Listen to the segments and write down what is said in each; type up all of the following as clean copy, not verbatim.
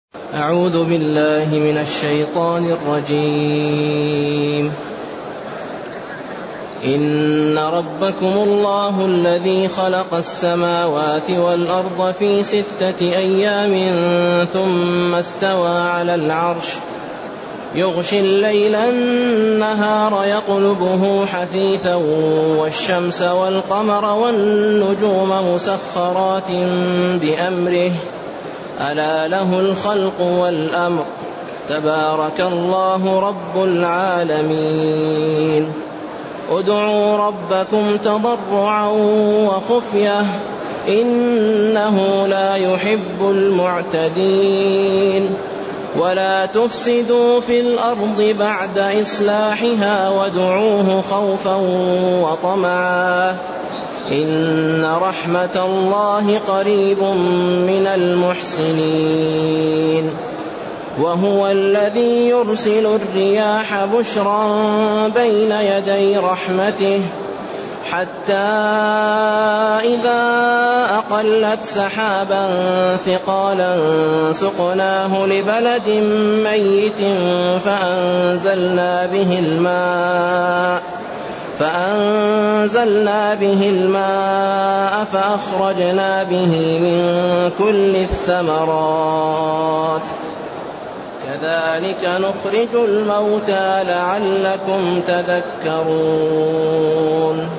أعوذ بالله من الشيطان الرجيم. إن ربكم الله الذي خلق السماوات والأرض في 6 أيام ثم استوى على العرش يغشي الليل النهار يطلبه حثيثا والشمس والقمر والنجوم مسخرات بأمره ألا له الخلق والأمر تبارك الله رب العالمين. ادعوا ربكم تضرعا وخفية إنه لا يحب المعتدين. ولا تفسدوا في الأرض بعد إصلاحها وادعوه خوفا وطمعا إن رحمة الله قريب من المحسنين. وهو الذي يرسل الرياح بشرا بين يدي رحمته حتى إذا أقلت سحابا ثقالا سقناه لبلد ميت فأنزلنا به الماء فأخرجنا به من كل الثمرات كذلك نخرج الموتى لعلكم تذكرون.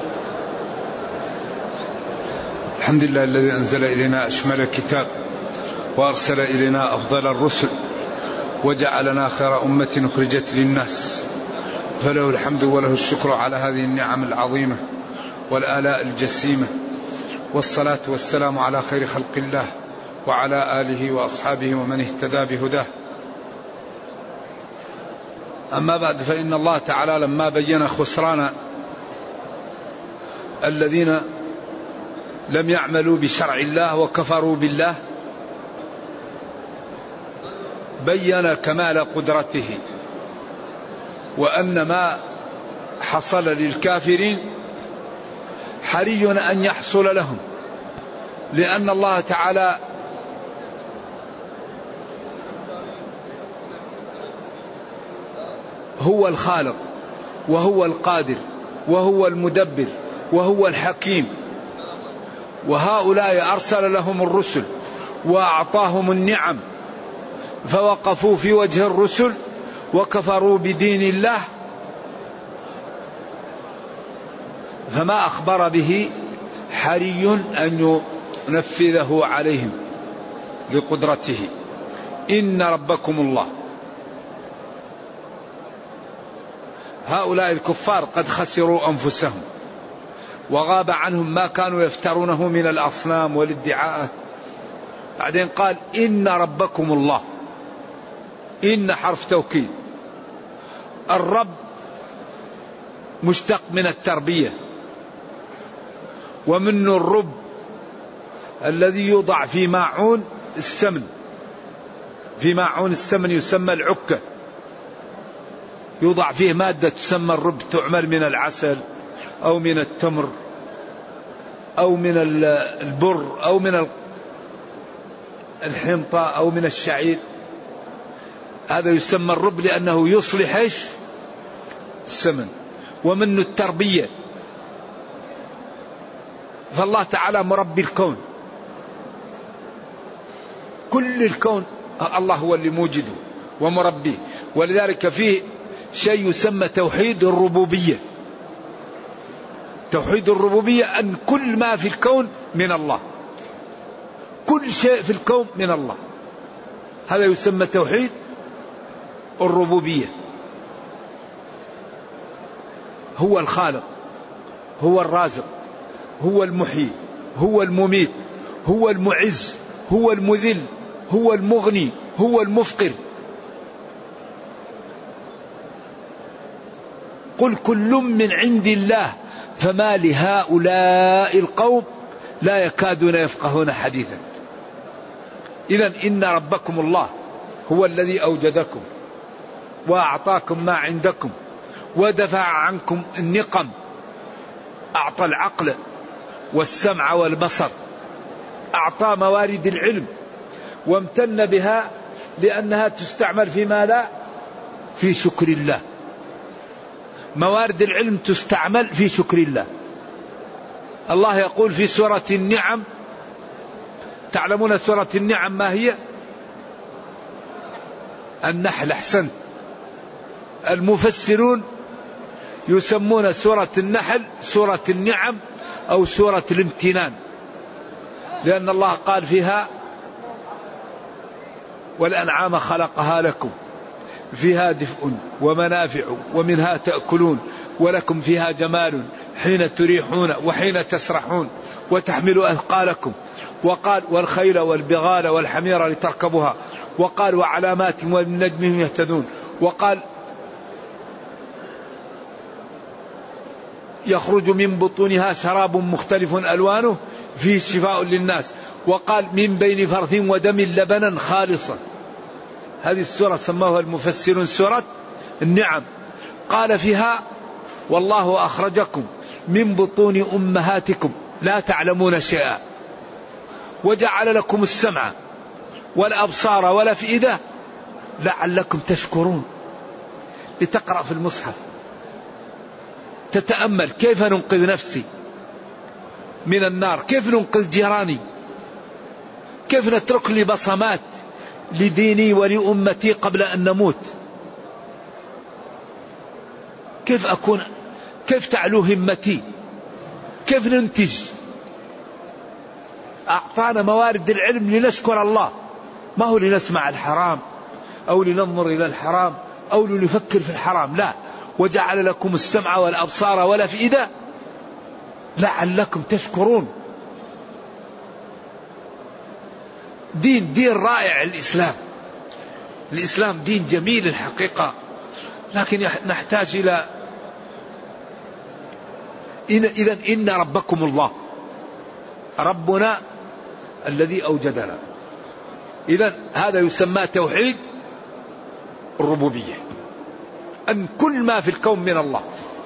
الحمد لله الذي أنزل إلينا أشمل الكتاب وأرسل إلينا أفضل الرسل وجعلنا خير أمة أخرجت للناس، فله الحمد وله الشكر على هذه النعم العظيمة والآلاء الجسيمة، والصلاة والسلام على خير خلق الله وعلى آله وأصحابه ومن اهتدى بهداه. أما بعد، فإن الله تعالى لما بين خسران الذين لم يعملوا بشرع الله وكفروا بالله بين كمال قدرته، وأن ما حصل للكافرين حري أن يحصل لهم، لأن الله تعالى هو الخالق وهو القادر وهو المدبر وهو الحكيم، وهؤلاء أرسل لهم الرسل وأعطاهم النعم فوقفوا في وجه الرسل وكفروا بدين الله، فما أخبر به حري أن ينفذه عليهم بقدرته. إن ربكم الله. هؤلاء الكفار قد خسروا أنفسهم وغاب عنهم ما كانوا يفترونه من الأصنام والادعاء. بعدين قال إن ربكم الله. إن حرف توكيد. الرب مشتق من التربية، ومنه الرب الذي يوضع في ماعون السمن، في ماعون السمن يسمى العكة، يوضع فيه مادة تسمى الرب، تعمل من العسل أو من التمر أو من البر أو من الحنطة أو من الشعير. هذا يسمى الرب لأنه يصلح السمن. ومنه التربية. فالله تعالى مربي الكون، كل الكون الله هو اللي موجده ومربيه. ولذلك فيه شيء يسمى توحيد الربوبية. توحيد الربوبية أن كل ما في الكون من الله، كل شيء في الكون من الله، هذا يسمى توحيد الربوبية. هو الخالق، هو الرازق، هو المحيي، هو المميت، هو المعز، هو المذل، هو المغني، هو المفقر. قل كل من عند الله فما لهؤلاء القوم لا يكادون يفقهون حديثا. إذن إن ربكم الله هو الذي أوجدكم وأعطاكم ما عندكم ودفع عنكم النقم، أعطى العقل والسمع والبصر، أعطى موارد العلم وامتن بها لأنها تستعمل في ماذا؟ في شكر الله. موارد العلم تستعمل في شكر الله. الله يقول في سورة النعم، تعلمون سورة النعم ما هي؟ النحل. أحسنت. المفسرون يسمون سورة النحل سورة النعم أو سورة الامتنان، لأن الله قال فيها: والأنعام خلقها لكم فيها دفء ومنافع ومنها تأكلون ولكم فيها جمال حين تريحون وحين تسرحون وتحمل أثقالكم. وقال: والخيل والبغال والحمير لتركبوها. وقال: وعلامات والنجم هم يهتدون. وقال: يخرج من بطونها شراب مختلف ألوانه فيه شفاء للناس. وقال: من بين فرث ودم لبنا خالصا. هذه السورة سموها المفسرون سورة النعم. قال فيها: والله أخرجكم من بطون أمهاتكم لا تعلمون شيئا وجعل لكم السمع والأبصار والأفئدة لعلكم تشكرون. لتقرأ في المصحف تتأمل كيف ننقذ نفسي من النار، كيف ننقذ جيراني، كيف نترك لي بصمات لديني ولأمتي قبل أن نموت، كيف تعلو همتي، كيف ننتج. أعطانا موارد العلم لنشكر الله، ما هو لنسمع الحرام أو لننظر إلى الحرام أو لنفكر في الحرام، لا. وجعل لكم السمع والأبصار والأفئدة لعلكم تشكرون. دين رائع الإسلام دين جميل الحقيقة، لكن نحتاج إلى إذن إن ربكم الله، ربنا الذي أوجدنا. إذن هذا يسمى توحيد الربوبية، أن كل ما في الكون من الله،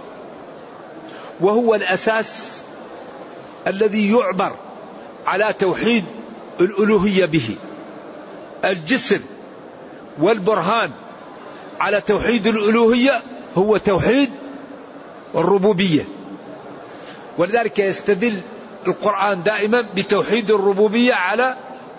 وهو الأساس الذي يعبر على توحيد الألوهية به. الجسر والبرهان على توحيد الألوهية هو توحيد الربوبية. ولذلك يستدل القرآن دائما بتوحيد الربوبية على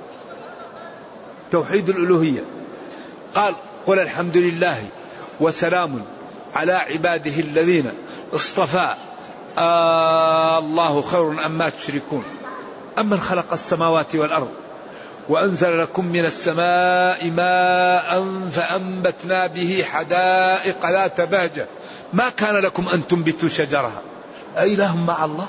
توحيد الألوهية. قال: قل الحمد لله وسلام على عباده الذين اصطفى الله خير أما تشركون أمن خلق السماوات والأرض وأنزل لكم من السماء ماء فأنبتنا به حدائق ذات بهجة ما كان لكم أن تنبتوا شجرها أإله مع الله؟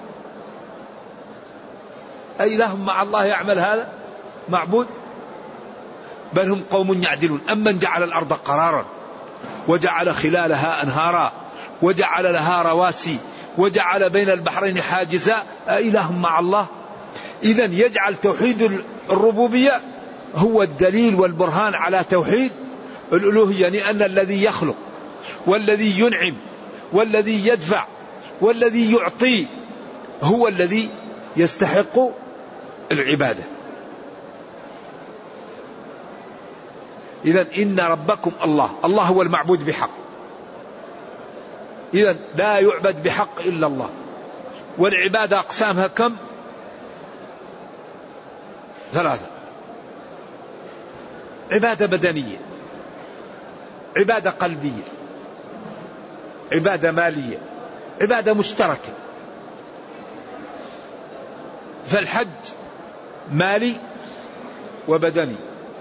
أإله مع الله يعمل هذا؟ معبود؟ بل هم قوم يعدلون. أمن جعل الأرض قرارا وجعل خلالها أنهارا وجعل لها رواسي وجعل بين البحرين حاجزا أإله مع الله؟ إذن يجعل توحيد الربوبية هو الدليل والبرهان على توحيد الألوهية، لأن الذي يخلق والذي ينعم والذي يدفع والذي يعطي هو الذي يستحق العبادة. إذن إن ربكم الله هو المعبود بحق. إذن لا يعبد بحق إلا الله. والعبادة أقسامها كم؟ 3: عبادة بدنية، عبادة قلبية، عبادة مالية، عبادة مشتركة. فالحج مالي وبدني،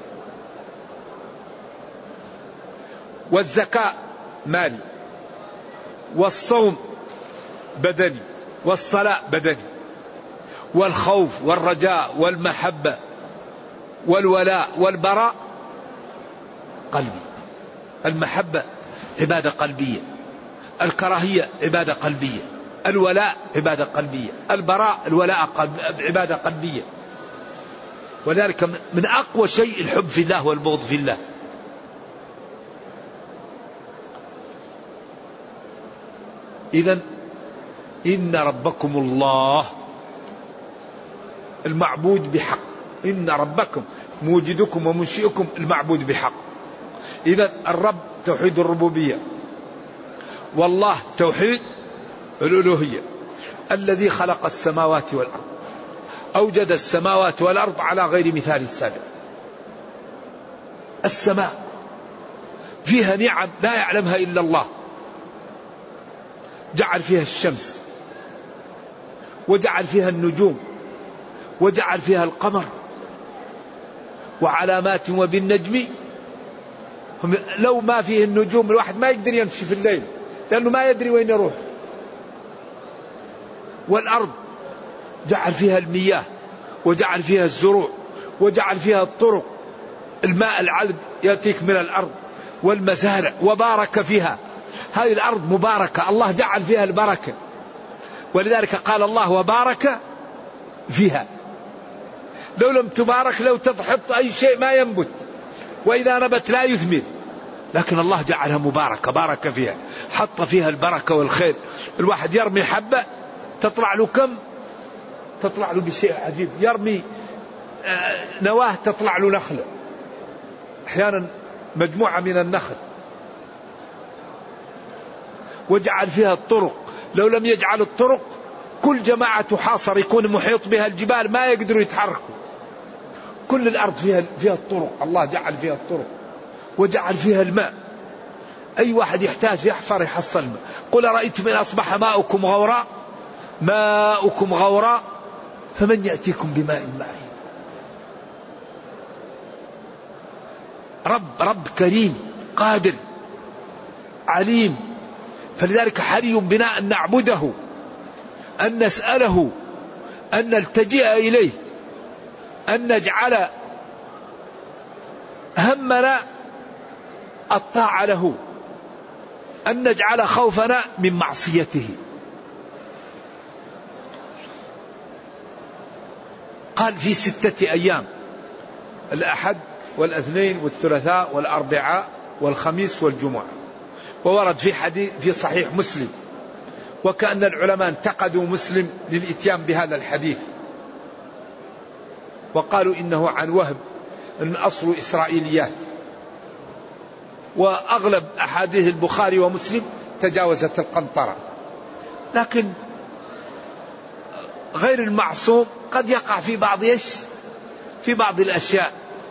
والزكاة مالي، والصوم بدني، والصلاة بدني، والخوف والرجاء والمحبة والولاء والبراء قلبي. المحبة عبادة قلبية، الكراهية عبادة قلبية، الولاء عبادة قلبية، البراء الولاء عبادة قلبية. وذلك من أقوى شيء الحب في الله والبغض في الله. إذن إن ربكم الله المعبود بحق إن ربكم موجدكم ومنشئكم المعبود بحق. إذا الرب توحيد الربوبية، والله توحيد الألوهية. الذي خلق السماوات والأرض، أوجد السماوات والأرض على غير مثال سابق. السماء فيها نعم لا يعلمها إلا الله، جعل فيها الشمس، وجعل فيها النجوم، وجعل فيها القمر، وعلامات وبالنجم. لو ما فيه النجوم الواحد ما يقدر يمشي في الليل، لأنه ما يدري وين يروح. والأرض جعل فيها المياه، وجعل فيها الزروع، وجعل فيها الطرق، الماء العذب يأتيك من الأرض، والمزارع، وبارك فيها. هذه الأرض مباركة، الله جعل فيها البركة، ولذلك قال الله وبارك فيها. لو لم تبارك، لو تحط أي شيء ما ينبت، وإذا نبت لا يثمر، لكن الله جعلها مباركة، بارك فيها، حط فيها البركة والخير. الواحد يرمي حبة تطلع له كم؟ تطلع له بشيء عجيب. يرمي نواه تطلع له نخلة، أحيانا مجموعة من النخل. وجعل فيها الطرق، لو لم يجعل الطرق كل جماعة تحاصر يكون محيط بها الجبال ما يقدروا يتحركوا. كل الأرض فيها الطرق، الله جعل فيها الطرق، وجعل فيها الماء. أي واحد يحتاج يحفر يحصل الماء. قل رأيتم إن أصبح ماؤكم غورا فمن يأتيكم بماء معين. رب كريم قادر عليم، فلذلك حري بنا أن نعبده، أن نسأله، أن نلتجئ إليه، أن نجعل همنا الطاعة له، أن نجعل خوفنا من معصيته. قال في 6 أيام: الأحد والاثنين والثلاثاء والأربعاء والخميس والجمعة. وورد في حديث في صحيح مسلم، وكأن العلماء انتقدوا مسلم للإتيان بهذا الحديث، وقالوا إنه عن وهب، إن أصل إسرائيليات، وأغلب أحاديث البخاري ومسلم تجاوزت القنطرة. لكن غير المعصوم قد يقع في بعض الأشياء.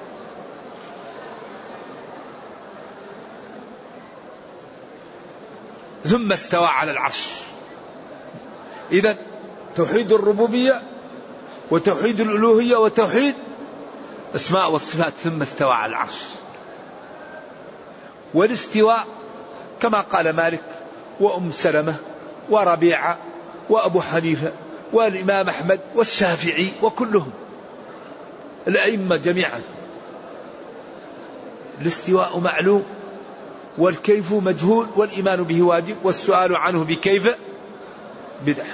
ثم استوى على العرش. إذن توحيد الربوبية وتوحيد الألوهية وتوحيد أسماء والصفات. ثم استوى على العرش. والاستواء كما قال مالك وأم سلمة وربيعة وأبو حنيفة والإمام أحمد والشافعي وكلهم الأئمة جميعا. الاستواء معلوم، والكيف مجهول، والإيمان به واجب، والسؤال عنه بكيف بدعة.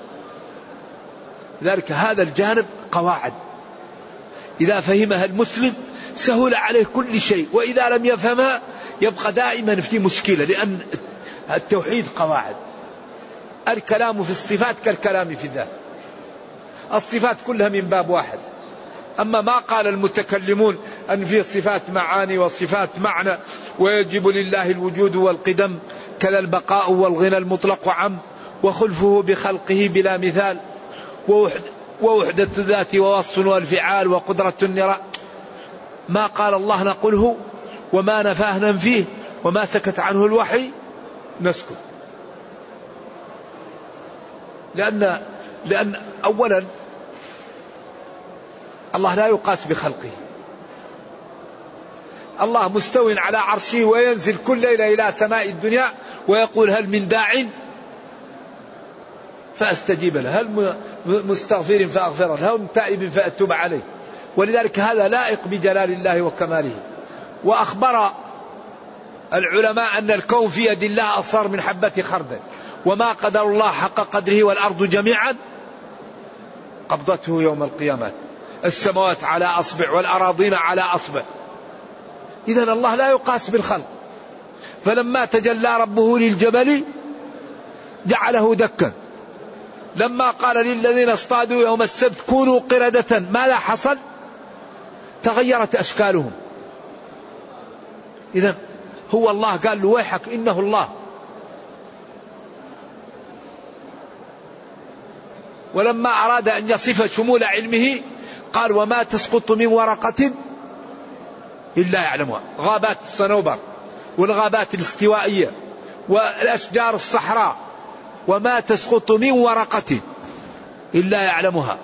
لذلك هذا الجانب قواعد إذا فهمها المسلم سهل عليه كل شيء، وإذا لم يفهمها يبقى دائما في مشكلة، لأن التوحيد قواعد. الكلام في الصفات كالكلام في الذات، الصفات كلها من باب واحد. أما ما قال المتكلمون أن في صفات معاني وصفات معنى، ويجب لله الوجود والقدم، كذا البقاء والغنى المطلق عم، وخلفه بخلقه بلا مثال، ووحدة الذات ووصف والفعال وقدرة النراء. ما قال الله نقوله، وما نفاه ننفيه، وما سكت عنه الوحي نسكت. لأن أولا الله لا يقاس بخلقه. الله مستو على عرشه وينزل كل ليلة إلى سماء الدنيا ويقول هل من داع فأستجيب له، هل مستغفر فأغفر له، هل تائب فأتوب عليه. ولذلك هذا لائق بجلال الله وكماله. وأخبر العلماء أن الكون في يد الله أصغر من حبة خردل، وما قدر الله حق قدره، والأرض جميعا قبضته يوم القيامة، السماوات على أصبع والأراضين على أصبع. إذن الله لا يقاس بالخلق. فلما تجلى ربه للجبل جعله دكا. لما قال للذين اصطادوا يوم السبت كونوا قردة، ماذا حصل؟ تغيرت أشكالهم. إذن هو الله قال له ويحك إنه الله. ولما أراد أن يصف شمول علمه قال وما تسقط من ورقة إلا يعلمها. غابات الصنوبر والغابات الاستوائية والأشجار الصحراء وما تسقط من ورقة إلا يعلمها.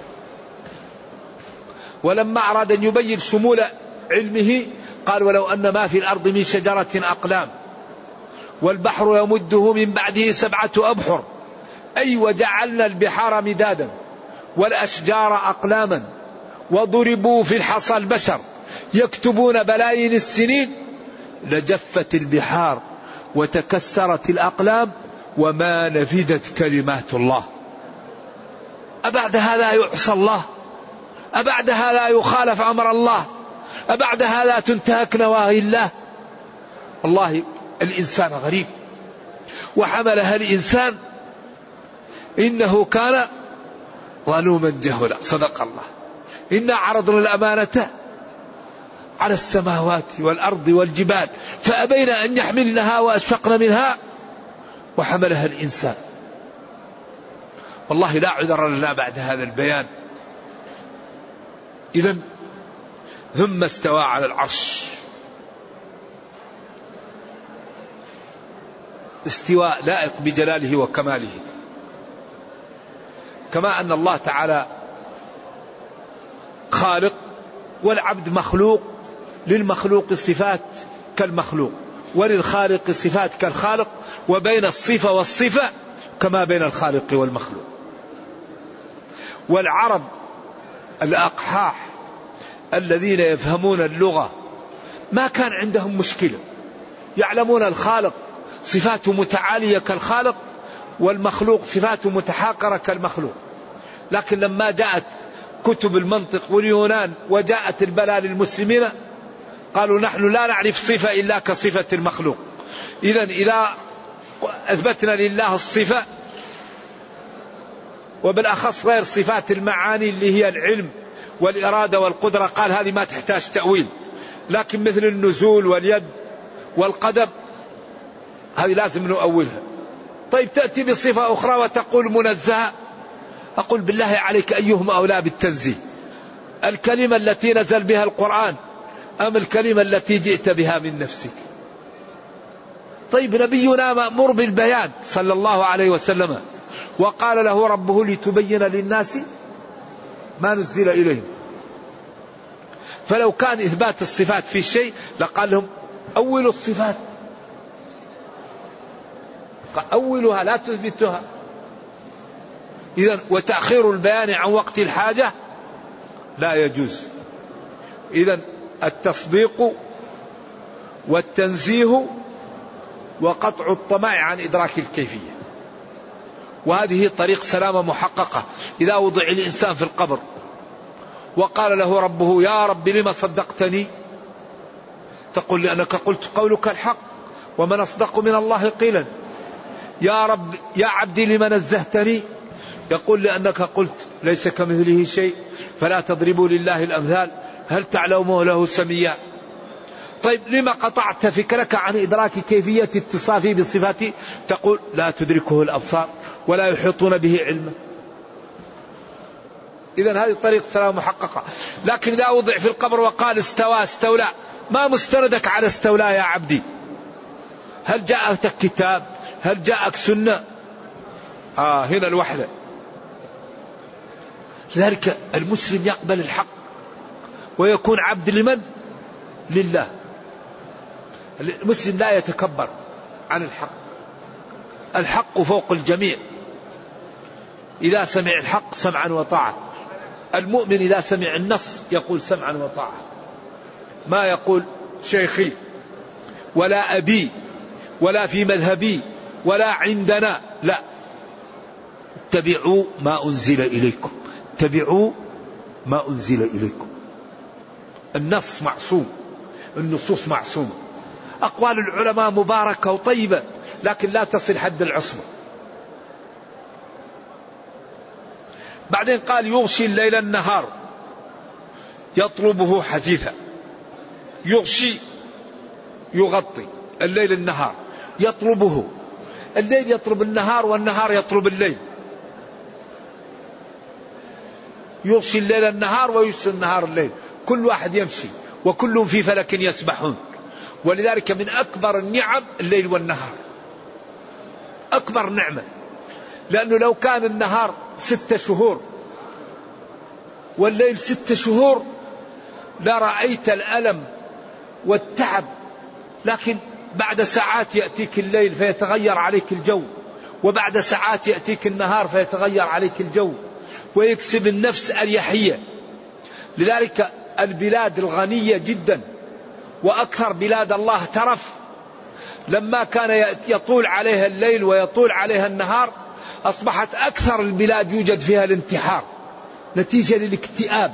ولما أراد أن يبين شمول علمه قال ولو أن ما في الأرض من شجرة أقلام والبحر يمده من بعده 7 أبحر أي وجعلنا البحار مدادا والأشجار أقلاما وضربوا في الحصى البشر يكتبون بلايين السنين لجفت البحار وتكسرت الأقلام وما نفدت كلمات الله. أبعد هذا يعصى الله؟ أبعد هذا يخالف أمر الله؟ أبعد هذا تنتهك نواهي الله؟ والله الإنسان غريب. وحملها الإنسان إنه كان ظلوما جهولا. صدق الله. إنا عرضنا الأمانة على السماوات والأرض والجبال فأبين أن يحملنها وأشفقن منها وحملها الإنسان. والله لا عذر لنا بعد هذا البيان. إذن ثم استوى على العرش. استواء لائق بجلاله وكماله. كما أن الله تعالى خالق والعبد مخلوق، للمخلوق صفات كالمخلوق وللخالق صفات كالخالق، وبين الصفة والصفة كما بين الخالق والمخلوق. والعرب الأقحاح الذين يفهمون اللغة ما كان عندهم مشكلة، يعلمون الخالق صفاته متعالية كالخالق والمخلوق صفاته متحاقرة كالمخلوق. لكن لما جاءت كتب المنطق واليونان وجاءت البلاء للمسلمين قالوا نحن لا نعرف صفة إلا كصفة المخلوق. إذا أثبتنا لله الصفة وبالأخص غير صفات المعاني اللي هي العلم والإرادة والقدرة قال هذه ما تحتاج تأويل، لكن مثل النزول واليد والقدم هذه لازم نؤولها. طيب تأتي بصفة أخرى وتقول منزهة، أقول بالله عليك أيهما أولى بالتنزيه، الكلمة التي نزل بها القرآن أم الكلمة التي جئت بها من نفسك؟ طيب نبينا مأمور بالبيان صلى الله عليه وسلم وقال له ربه لتبين للناس ما نزل إليهم. فلو كان إثبات الصفات في شيء لقال لهم أولوا الصفات، أولها لا تثبتها. إذن وتأخير البيان عن وقت الحاجة لا يجوز. إذن التصديق والتنزيه وقطع الطمع عن إدراك الكيفية، وهذه طريق سلامة محققة. إذا وضع الإنسان في القبر وقال له ربه يا رب لما صدقتني، تقول لأنك قلت قولك الحق ومن أصدق من الله قيلا. يا رب يا عبدي لما نزهتني، يقول لأنك قلت ليس كمثله شيء فلا تضربوا لله الأمثال هل تعلموا له سميا. طيب لما قطعت فكرك عن إدراك كيفية اتصافه بصفاته، تقول لا تدركه الأبصار ولا يحيطون به علما. إذن هذه طريق سلام محققة. لكن إذا وضع في القبر وقال استوى استولى، ما مستندك على استولى يا عبدي؟ هل جاءك كتاب؟ هل جاءك سنة؟ هنا الوحدة. لذلك المسلم يقبل الحق ويكون عبد لمن؟ لله. المسلم لا يتكبر عن الحق، الحق فوق الجميع. إذا سمع الحق سمعا وطاعة. المؤمن إذا سمع النص يقول سمعا وطاعة، ما يقول شيخي ولا أبي ولا في مذهبي ولا عندنا، لا. اتبعوا ما أنزل إليكم، اتبعوا ما أنزل إليكم. النص معصوم، النصوص معصومة. أقوال العلماء مباركة وطيبة لكن لا تصل حد العصمة. بعدين قال يغشي الليل النهار، يطلبه حثيثا، يغشي يغطي الليل النهار، يطلبه، الليل يطلب النهار والنهار يطلب الليل، يغشي الليل النهار ويغشي النهار الليل، كل واحد يمشي وكلهم في فلك يسبحون. ولذلك من أكبر النعم الليل والنهار، أكبر نعمة، لأنه لو كان النهار 6 شهور والليل 6 شهور لرأيت الألم والتعب، لكن بعد ساعات يأتيك الليل فيتغير عليك الجو، وبعد ساعات يأتيك النهار فيتغير عليك الجو، ويكسب النفس أريحية. لذلك البلاد الغنية جدا وأكثر بلاد الله ترف، لما كان يطول عليها الليل ويطول عليها النهار أصبحت أكثر البلاد يوجد فيها الانتحار نتيجة للاكتئاب.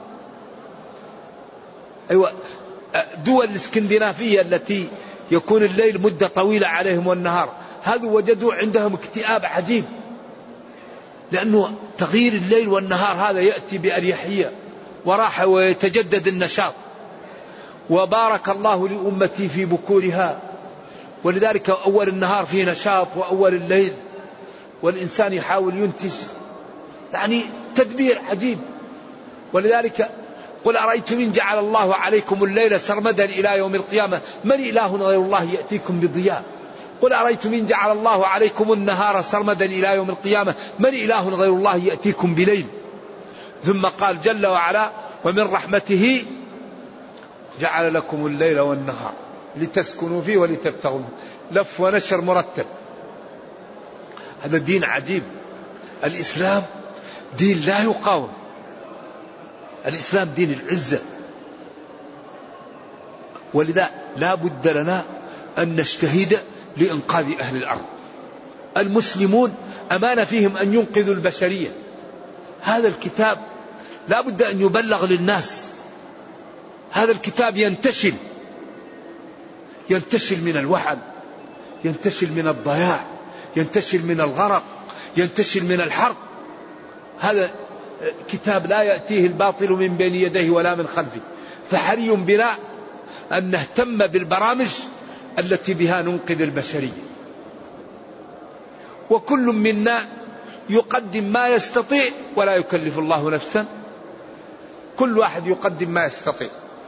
أيوة، دول الاسكندنافية التي يكون الليل مدة طويلة عليهم والنهار، هذا وجدوا عندهم اكتئاب عجيب، لأنه تغيير الليل والنهار هذا يأتي بأريحية وراحة ويتجدد النشاط. وبارك الله لأمتي في بكورها، ولذلك أول النهار فيه نشاط وأول الليل، والإنسان يحاول ينتج، يعني تدبير عجيب. ولذلك قل أرأيتم إن جعل الله عليكم الليل سرمدا إلى يوم القيامة من إله غير الله يأتيكم بضياء. قل أرأيتم إن جعل الله عليكم النهار سرمدا إلى يوم القيامة من إله غير الله يأتيكم بليل. ثم قال جل وعلا ومن رحمته جعل لكم الليل والنهار لتسكنوا فيه ولتبتغوا، لف ونشر مرتب. هذا دين عجيب. الإسلام دين لا يقاوم، الإسلام دين العزة. ولذا لا بد لنا أن نجتهد لإنقاذ أهل الأرض. المسلمون أمانة فيهم أن ينقذوا البشرية. هذا الكتاب لا بد أن يبلغ للناس. هذا الكتاب ينتشل من الوحل، ينتشل من الضياع، ينتشل من الغرق، ينتشل من الحرق. هذا كتاب لا يأتيه الباطل من بين يديه ولا من خلفه. فحري بنا أن نهتم بالبرامج التي بها ننقذ البشرية. وكل منا يقدم ما يستطيع ولا يكلف الله نفسا، كل واحد يقدم ما يستطيع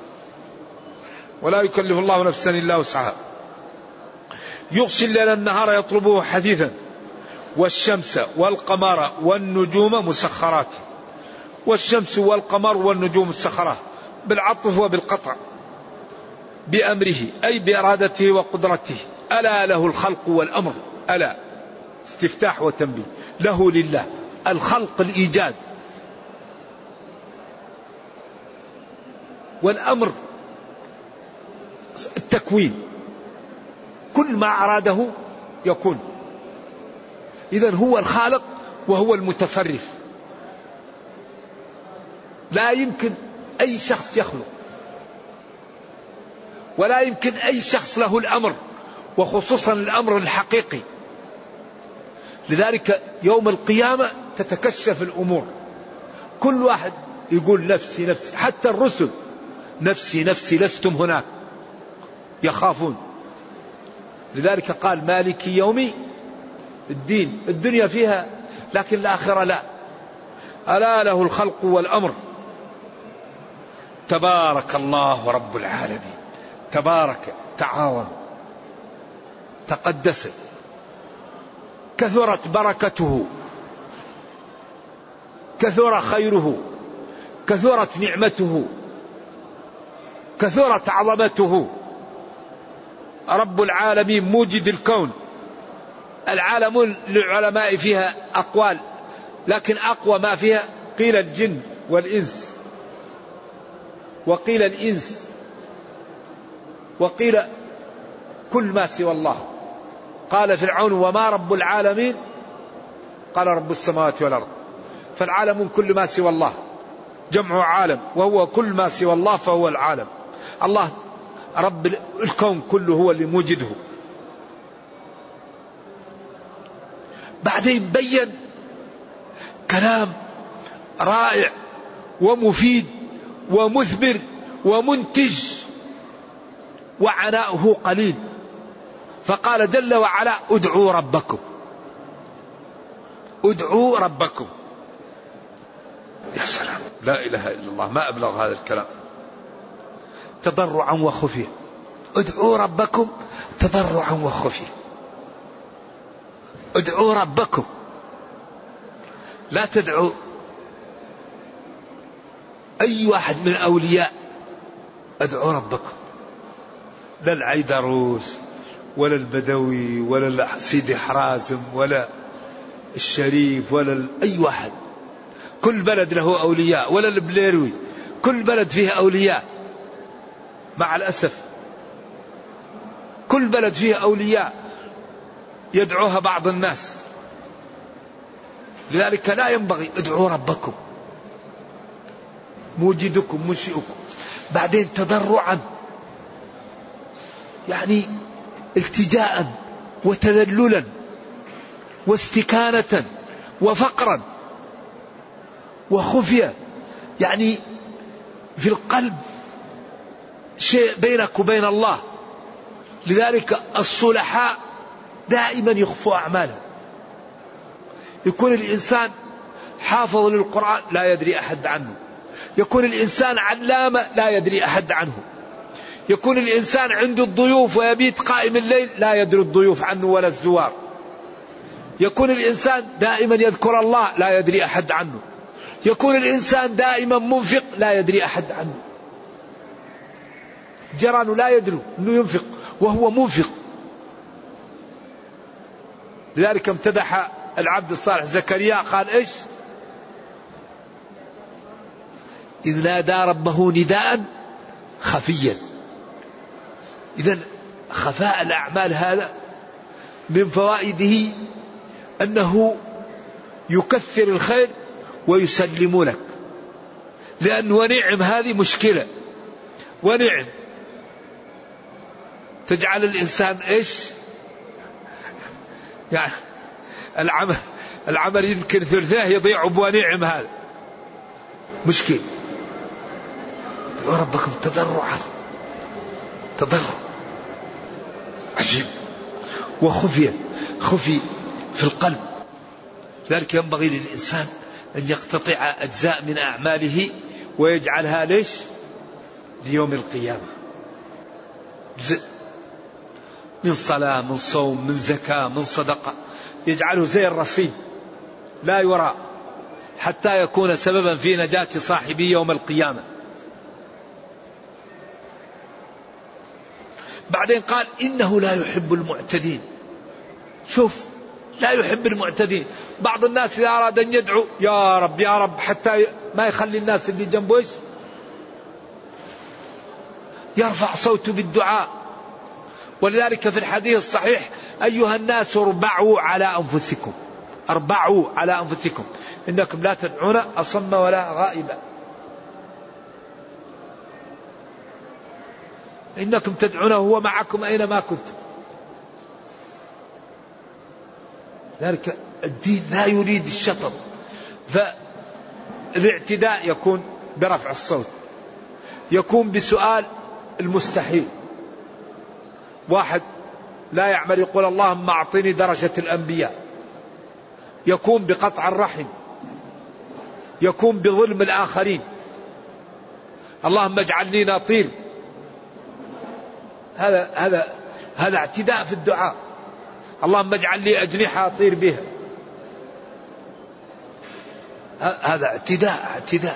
ولا يكلف الله نفسا إلا وسعها. يغشي الليل النهار يطلبه حثيثا والشمس والقمر والنجوم مسخرات. والشمس والقمر والنجوم مسخرات بالعطف وبالقطع، بأمره أي بإرادته وقدرته. ألا له الخلق والأمر، ألا استفتاح وتنبيه، له لله الخلق الإيجاد، والأمر التكوين، كل ما أراده يكون. إذن هو الخالق وهو المتصرف. لا يمكن أي شخص يخلق، ولا يمكن أي شخص له الأمر، وخصوصا الأمر الحقيقي. لذلك يوم القيامة تتكشف الأمور، كل واحد يقول نفسي نفسي، حتى الرسل نفسي نفسي لستم هناك، يخافون. لذلك قال مالك يوم الدين. الدنيا فيها لكن الآخرة لا. ألا له الخلق والأمر. تبارك الله رب العالمين. تبارك، تعاون، تقدس، كثرت بركته، كثر خيره، كثرت نعمته، كثرت عظمته. رب العالمين موجد الكون. العالم للعلماء فيها أقوال، لكن أقوى ما فيها قيل الجن والإنس، وقيل الإنس، وقيل كل ما سوى الله. قال فرعون وما رب العالمين؟ قال رب السماوات والأرض. فالعالم كل ما سوى الله، جمع عالم، وهو كل ما سوى الله فهو العالم. الله رب الكون كله هو اللي موجده. بعدين بين كلام رائع ومفيد ومثمر ومنتج وعناؤه قليل. فقال جل وعلا ادعوا ربكم، ادعوا ربكم. يا سلام، لا إله إلا الله، ما أبلغ هذا الكلام. تضرعا وخفيا، ادعوا ربكم تضرعا وخفيا، ادعوا ربكم. لا تدعوا أي واحد من الأولياء، ادعوا ربكم. لا العيدروس ولا البدوي ولا سيدي حرازم ولا الشريف ولا أي واحد. كل بلد له أولياء، ولا البليروي، كل بلد فيه أولياء مع الأسف. كل بلد فيه أولياء يدعوها بعض الناس. لذلك لا ينبغي، ادعوا ربكم موجدكم منشئكم. بعدين تضرعا، يعني التجاء وتذللا واستكانة وفقرا وخفية، يعني في القلب شيء بينك وبين الله. لذلك الصلحاء دائما يخفوا أعماله. يكون الإنسان حافظ للقرآن لا يدري أحد عنه، يكون الإنسان علامة لا يدري أحد عنه، يكون الإنسان عنده الضيوف ويبيت قائم الليل لا يدري الضيوف عنه ولا الزوار، يكون الإنسان دائما يذكر الله لا يدري أحد عنه، يكون الإنسان دائما منفق لا يدري أحد عنه. جيرانه لا يدروا أنه ينفق وهو منفق. لذلك امتدح العبد الصالح زكريا قال إيش؟ إذ نادى ربه نداء خفيا. إذن خفاء الأعمال هذا من فوائده أنه يكثر الخير ويسلم لك، لأن ونعم هذه مشكلة. ونعم تجعل الإنسان إيش؟ يعني العمل يمكن ثلثاه يضيع بونعم، هذا مشكل. ربكم تضرعا، تضرع عجيب، وخفية، خفي في القلب. ذلك ينبغي للإنسان أن يقتطع أجزاء من أعماله ويجعلها ليش؟ ليوم القيامة. جزء من صلاة، من صوم، من زكاة، من صدقة، يجعله زي الرصيد لا يرى، حتى يكون سببا في نجاة صاحبه يوم القيامة. بعدين قال إنه لا يحب المعتدين. شوف، لا يحب المعتدين. بعض الناس إذا أراد أن يدعو يا رب يا رب حتى ما يخلي الناس اللي جنبه إيش؟ يرفع صوته بالدعاء. ولذلك في الحديث الصحيح أيها الناس اربعوا على أنفسكم، اربعوا على أنفسكم إنكم لا تدعون أصم ولا غائبا، إنكم تدعونه هو معكم أينما كنتم. ذلك الدين لا يريد الشطط. فالاعتداء يكون برفع الصوت، يكون بسؤال المستحيل. واحد لا يعمل يقول اللهم أعطني درجة الأنبياء، يكون بقطع الرحم، يكون بظلم الآخرين. اللهم اجعلني ناطير، هذا اعتداء في الدعاء. اللهم اجعل لي أجنحة أطير بها، هذا اعتداء.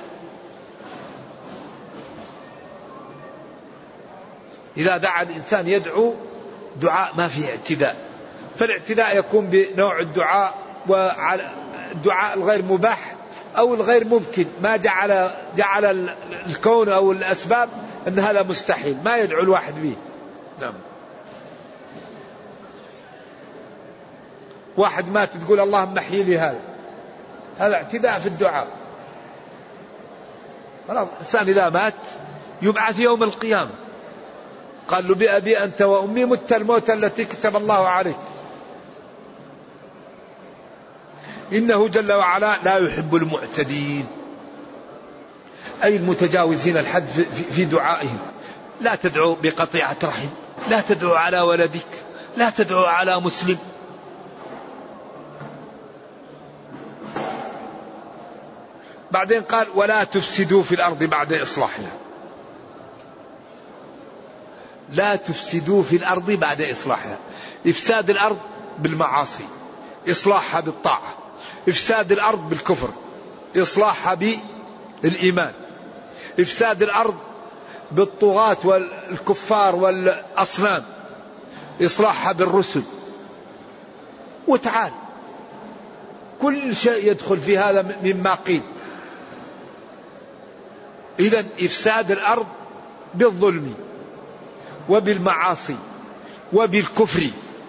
إذا دعا الإنسان يدعو دعاء ما فيه اعتداء. فالاعتداء يكون بنوع الدعاء، والدعاء الغير مباح أو الغير ممكن، ما جعل الكون أو الأسباب أن هذا مستحيل، ما يدعو الواحد به. نعم. واحد مات تقول اللهم احيي لي هذا اعتداء في الدعاء. الإنسان إذا مات يبعث يوم القيامة. قال له بأبي أنت وأمي مت الموت التي كتب الله عليك. إنه جل وعلا لا يحب المعتدين. أي المتجاوزين الحد في دعائهم. لا تدعو بقطيعة رحم، لا تدعو على ولدك، لا تدعو على مسلم. بعدين قال ولا تفسدوا في الأرض بعد إصلاحها. لا تفسدوا في الأرض بعد إصلاحها. إفساد الأرض بالمعاصي، إصلاحها بالطاعة. إفساد الأرض بالكفر، إصلاحها بالإيمان. إفساد الأرض بالطغاة والكفار والأصنام، إصلاحها بالرسل. وتعال كل شيء يدخل في هذا مما قيل. إذن إفساد الأرض بالظلم وبالمعاصي وبالكفر،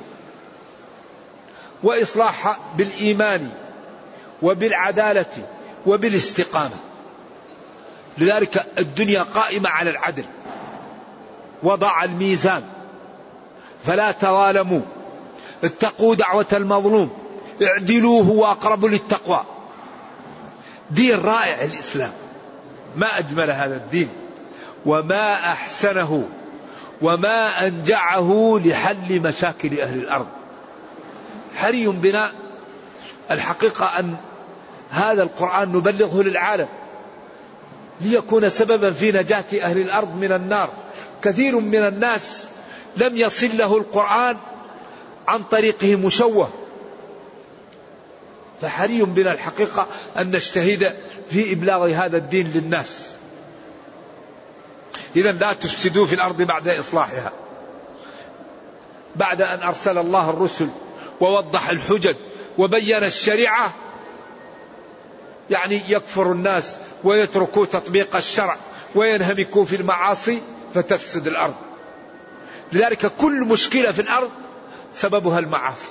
وإصلاحها بالإيمان وبالعدالة وبالاستقامة. لذلك الدنيا قائمة على العدل، وضع الميزان فلا تظالموا، اتقوا دعوة المظلوم، اعدلوا هو أقرب للتقوى. دين رائع الإسلام، ما أجمل هذا الدين وما أحسنه وما أنجعه لحل مشاكل أهل الأرض. حري بنا الحقيقة أن هذا القرآن نبلغه للعالم ليكون سببا في نجاة أهل الأرض من النار. كثير من الناس لم يصل له القرآن عن طريقه مشوه، فحري بنا الحقيقة أن نجتهد في إبلاغ هذا الدين للناس. إذن لا تفسدوا في الأرض بعد إصلاحها. بعد أن أرسل الله الرسل ووضح الحجج وبين الشريعة، يعني يكفر الناس ويتركوا تطبيق الشرع وينهمكوا في المعاصي فتفسد الأرض. لذلك كل مشكلة في الأرض سببها المعاصي،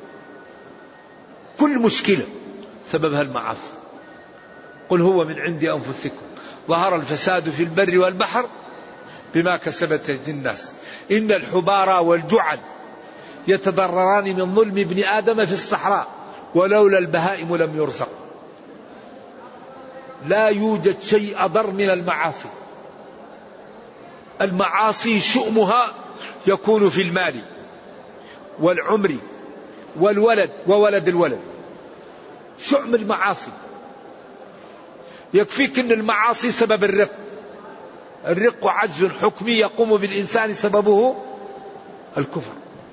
كل مشكلة سببها المعاصي. قل هو من عند أنفسكم ظهر الفساد في البر والبحر بما كسبت أيدي الناس إن الحبارى والجعل يتضرران من ظلم ابن آدم في الصحراء ولولا البهائم لم يرزق. لا يوجد شيء أضر من المعاصي. المعاصي شؤمها يكون في المال والعمر والولد وولد الولد. شؤم المعاصي. يكفيك أن المعاصي سبب الرق. الرق عجز حكمي يقوم بالإنسان سببه الكفر.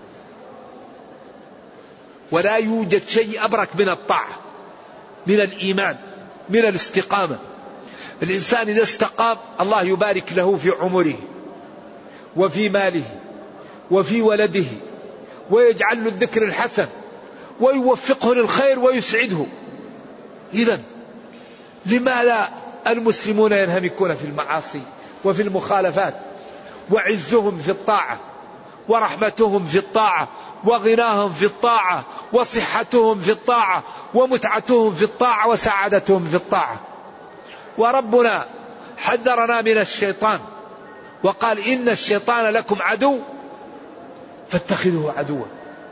ولا يوجد شيء أبرك من الطاعة، من الإيمان، من الاستقامة. الإنسان إذا استقام الله يبارك له في عمره وفي ماله وفي ولده، ويجعل له الذكر الحسن ويوفقه للخير ويسعده. إذن لماذا المسلمون ينهمكون في المعاصي وفي المخالفات، وعزهم في الطاعة ورحمتهم في الطاعة وغناهم في الطاعة وصحتهم في الطاعة ومتعتهم في الطاعة وسعادتهم في الطاعة. وربنا حذرنا من الشيطان وقال إن الشيطان لكم عدو فاتخذوه عدوا.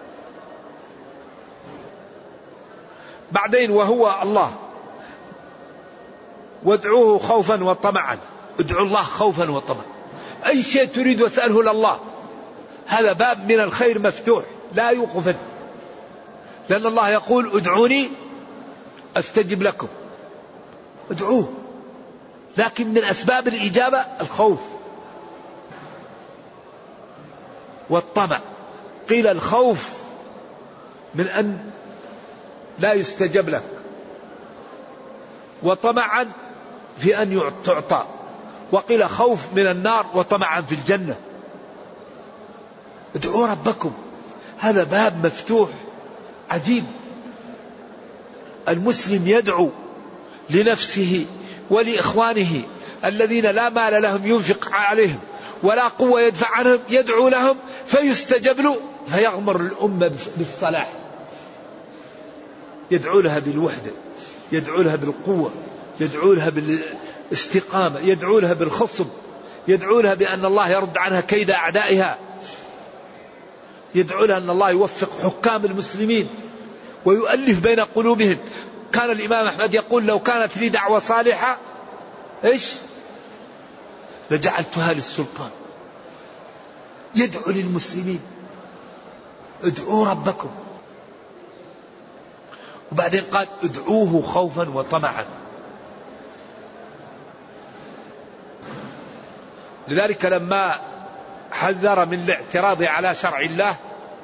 بعدين وهو الله وادعوه خوفا وطمعا. ادعوا الله خوفا وطمعا. أي شيء تريد واسأله لله. هذا باب من الخير مفتوح لا يقفل، لأن الله يقول ادعوني أستجب لكم. ادعوه. لكن من أسباب الإجابة الخوف والطمع. قيل الخوف من أن لا يستجب لك، وطمعا في أن تعطى. وقيل خوف من النار وطمعا في الجنة. ادعوا ربكم. هذا باب مفتوح عجيب. المسلم يدعو لنفسه ولإخوانه الذين لا مال لهم ينفق عليهم ولا قوة يدفع عنهم، يدعو لهم فيستجب له فيغمر الأمة بالصلاح. يدعو لها بالوحدة، يدعو لها بالقوة، يدعو لها بالاستقامة، يدعو لها بالخصب، يدعو لها بأن الله يرد عنها كيد أعدائها، يدعو لها أن الله يوفق حكام المسلمين ويؤلف بين قلوبهم. كان الإمام أحمد يقول لو كانت لي دعوة صالحة إيش؟ لجعلتها للسلطان. يدعو للمسلمين ادعوا ربكم، وبعدين قال ادعوه خوفا وطمعا. لذلك لما حذر من الاعتراض على شرع الله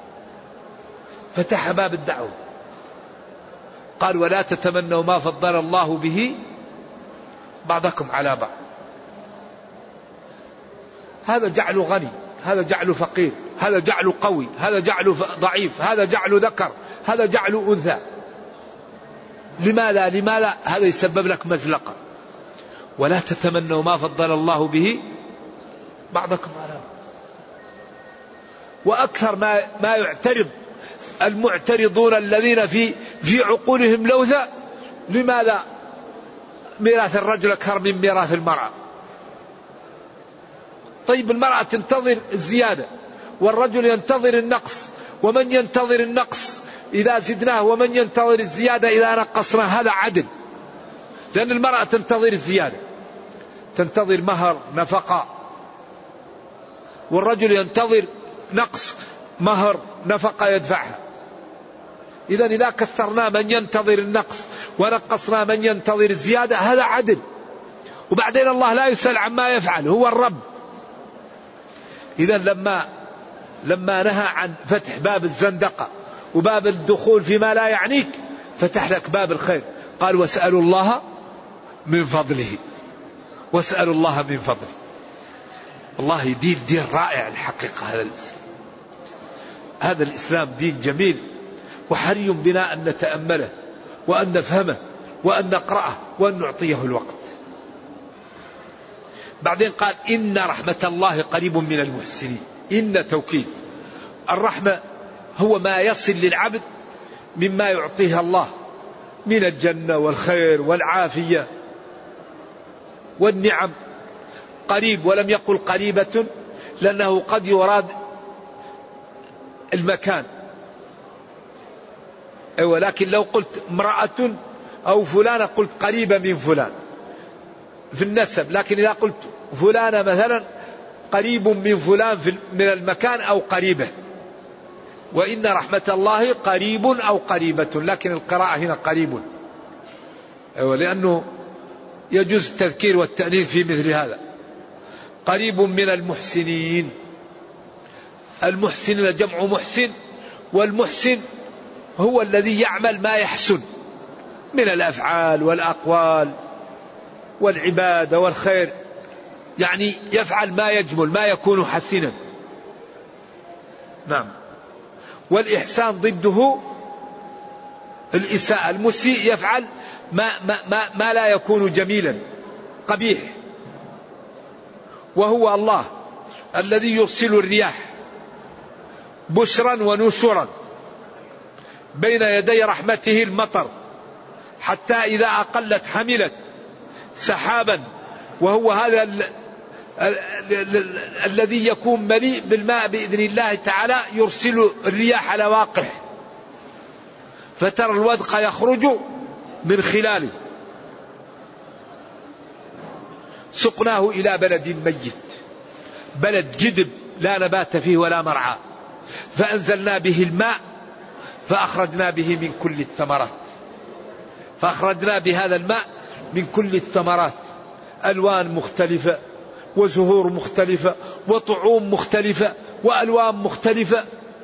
فتح باب الدعوة، قال ولا تتمنوا ما فضل الله به بعضكم على بعض. هذا جعله غني، هذا جعله فقير، هذا جعله قوي، هذا جعله ضعيف، هذا جعله ذكر، هذا جعله أنثى. لماذا؟ هذا يسبب لك مزلقة. ولا تتمنوا ما فضل الله به بعضكم على بعض. وأكثر ما يعترض المعترضون الذين في عقولهم لوثة، لماذا ميراث الرجل أكثر من ميراث المرأة؟ طيب المرأة تنتظر الزيادة والرجل ينتظر النقص، ومن ينتظر النقص إذا زدناه ومن ينتظر الزيادة إذا نقصناه، هذا عدل. لأن المرأة تنتظر الزيادة، تنتظر مهر نفقة، والرجل ينتظر نقص مهر نفقة يدفعها. إذا كثرنا من ينتظر النقص ونقصنا من ينتظر الزيادة، هذا عدل. وبعدين الله لا يسأل عما يفعل، هو الرب. إذا لما نهى عن فتح باب الزندقة وباب الدخول فيما لا يعنيك، فتح لك باب الخير. قال واسألوا الله من فضله، واسألوا الله من فضله. والله دين رائع الحقيقة. هذا الإسلام دين جميل، وحري بنا أن نتأمله وأن نفهمه وأن نقرأه وأن نعطيه الوقت. بعدين قال إن رحمة الله قريب من المحسنين. إن توكيد الرحمة هو ما يصل للعبد مما يعطيه الله من الجنة والخير والعافية والنعم. قريب، ولم يقل قريبة لأنه قد يراد المكان، ولكن لو قلت امرأة أو فلانة قلت قريبة من فلان في النسب. لكن إذا قلت فلانة مثلا قريب من فلان من المكان أو قريبة. وإن رحمة الله قريب أو قريبة، لكن القراءة هنا قريب، لأنه يجوز التذكير والتأنيث في مثل هذا. قريب من المحسنين. المحسن جمع محسن، والمحسن هو الذي يعمل ما يحسن من الأفعال والأقوال والعبادة والخير، يعني يفعل ما يجمل ما يكون حسنا. نعم. والإحسان ضده الإساءة. المسيء يفعل ما لا يكون جميلا، قبيح. وهو الله الذي يرسل الرياح بشرا ونشرا بين يدي رحمته المطر، حتى إذا أقلت حملت سحابا، وهو هذا الذي يكون مليء بالماء بإذن الله تعالى، يرسل الرياح لواقح فترى الودق يخرج من خلاله. سقناه إلى بلد ميت، بلد جدب لا نبات فيه ولا مرعى، فأنزلنا به الماء فأخرجنا به من كل الثمرات. فأخرجنا بهذا الماء من كل الثمرات، ألوان مختلفة وزهور مختلفة وطعوم مختلفة وألوان مختلفة.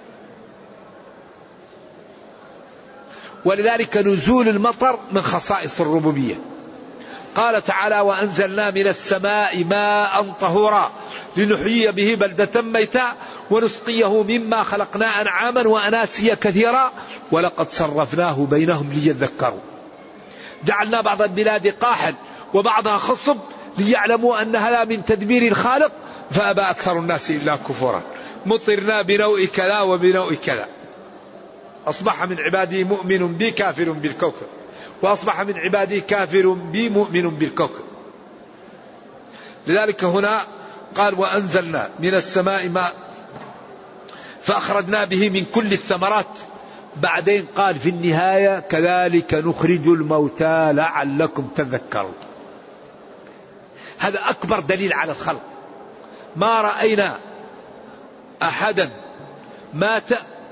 ولذلك نزول المطر من خصائص الربوبية. قال تعالى وأنزلنا من السماء ماء طهورا لنحيي به بلدة ميتا ونسقيه مما خلقنا أنعاما وأناسيا كثيرا ولقد صرفناه بينهم ليذكروا. جعلنا بعض البلاد قاحل وبعضها خصب ليعلموا أن هذا من تدبير الخالق فأبى أكثر الناس إلا كفورا. مطرنا بنوء كذا وبنوء كذا. أصبح من عبادي مؤمن بي كافر بالكوكب، وأصبح من عبادي كافر بي مؤمن بالكوكب. لذلك هنا قال وأنزلنا من السماء ماء فأخرجنا به من كل الثمرات. بعدين قال في النهاية كذلك نخرج الموتى لعلكم تذكرون. هذا أكبر دليل على الخلق. ما رأينا أحدا مات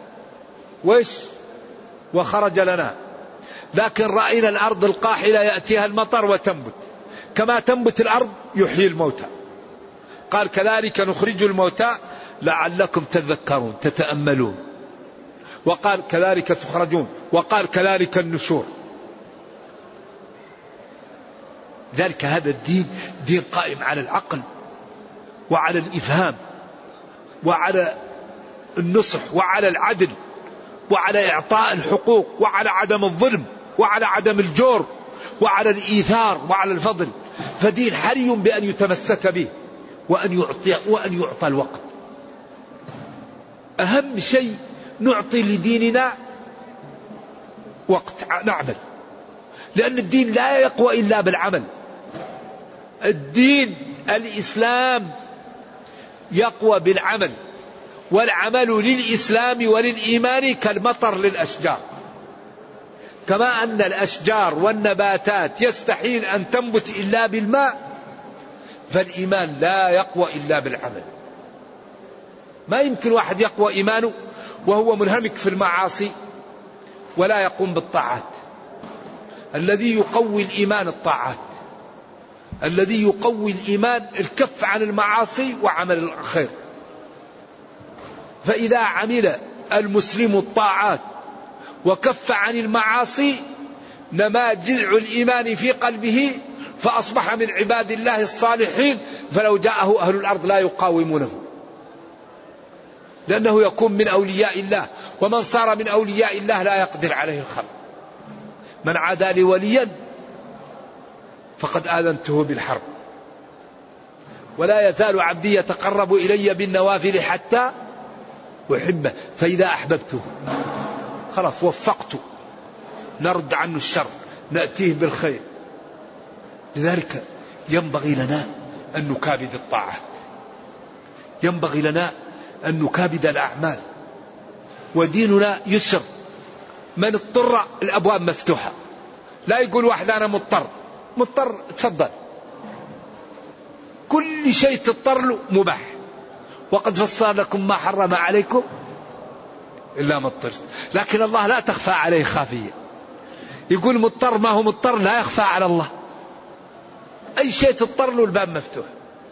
وخرج لنا، لكن رأينا الأرض القاحلة يأتيها المطر وتنبت، كما تنبت الأرض يحيي الموتى. قال كذلك نخرج الموتى لعلكم تذكرون تتأملون. وقال كذلك تخرجون، وقال كذلك النشور. ذلك هذا الدين دين قائم على العقل وعلى الإفهام وعلى النصح وعلى العدل وعلى إعطاء الحقوق وعلى عدم الظلم وعلى عدم الجور وعلى الإيثار وعلى الفضل. فدين حري بأن يتمسك به وأن يعطى الوقت. أهم شيء نعطي لديننا وقت نعمل، لأن الدين لا يقوى إلا بالعمل. الدين الإسلام يقوى بالعمل، والعمل للإسلام وللإيمان كالمطر للأشجار. كما أن الأشجار والنباتات يستحيل أن تنبت إلا بالماء، فالإيمان لا يقوى إلا بالعمل. ما يمكن واحد يقوى إيمانه وهو منهمك في المعاصي ولا يقوم بالطاعات. الذي يقوي الإيمان الطاعات، الذي يقوي الإيمان الكف عن المعاصي وعمل الخير. فإذا عمل المسلم الطاعات وكف عن المعاصي نما جذع الإيمان في قلبه فأصبح من عباد الله الصالحين، فلو جاءه أهل الأرض لا يقاومونه، لأنه يكون من أولياء الله. ومن صار من أولياء الله لا يقدر عليه الخلق. من عادى لي وليا فقد آذنته بالحرب. ولا يزال عبدي يتقرب إلي بالنوافل حتى أحبه، فإذا أحببته خلاص وفقته، نرد عنه الشر، نأتيه بالخير. لذلك ينبغي لنا أن نكابد الطاعات، ينبغي لنا أن نكابد الأعمال. وديننا يسر، من اضطر الأبواب مفتوحة. لا يقول واحد أنا مضطر تفضل، كل شيء تضطر له مباح. وقد فصل لكم ما حرم عليكم إلا ما اضطرتم. لكن الله لا تخفى عليه خافية. يقول مضطر ما هو مضطر لا يخفى على الله. أي شيء تضطر له الباب مفتوح.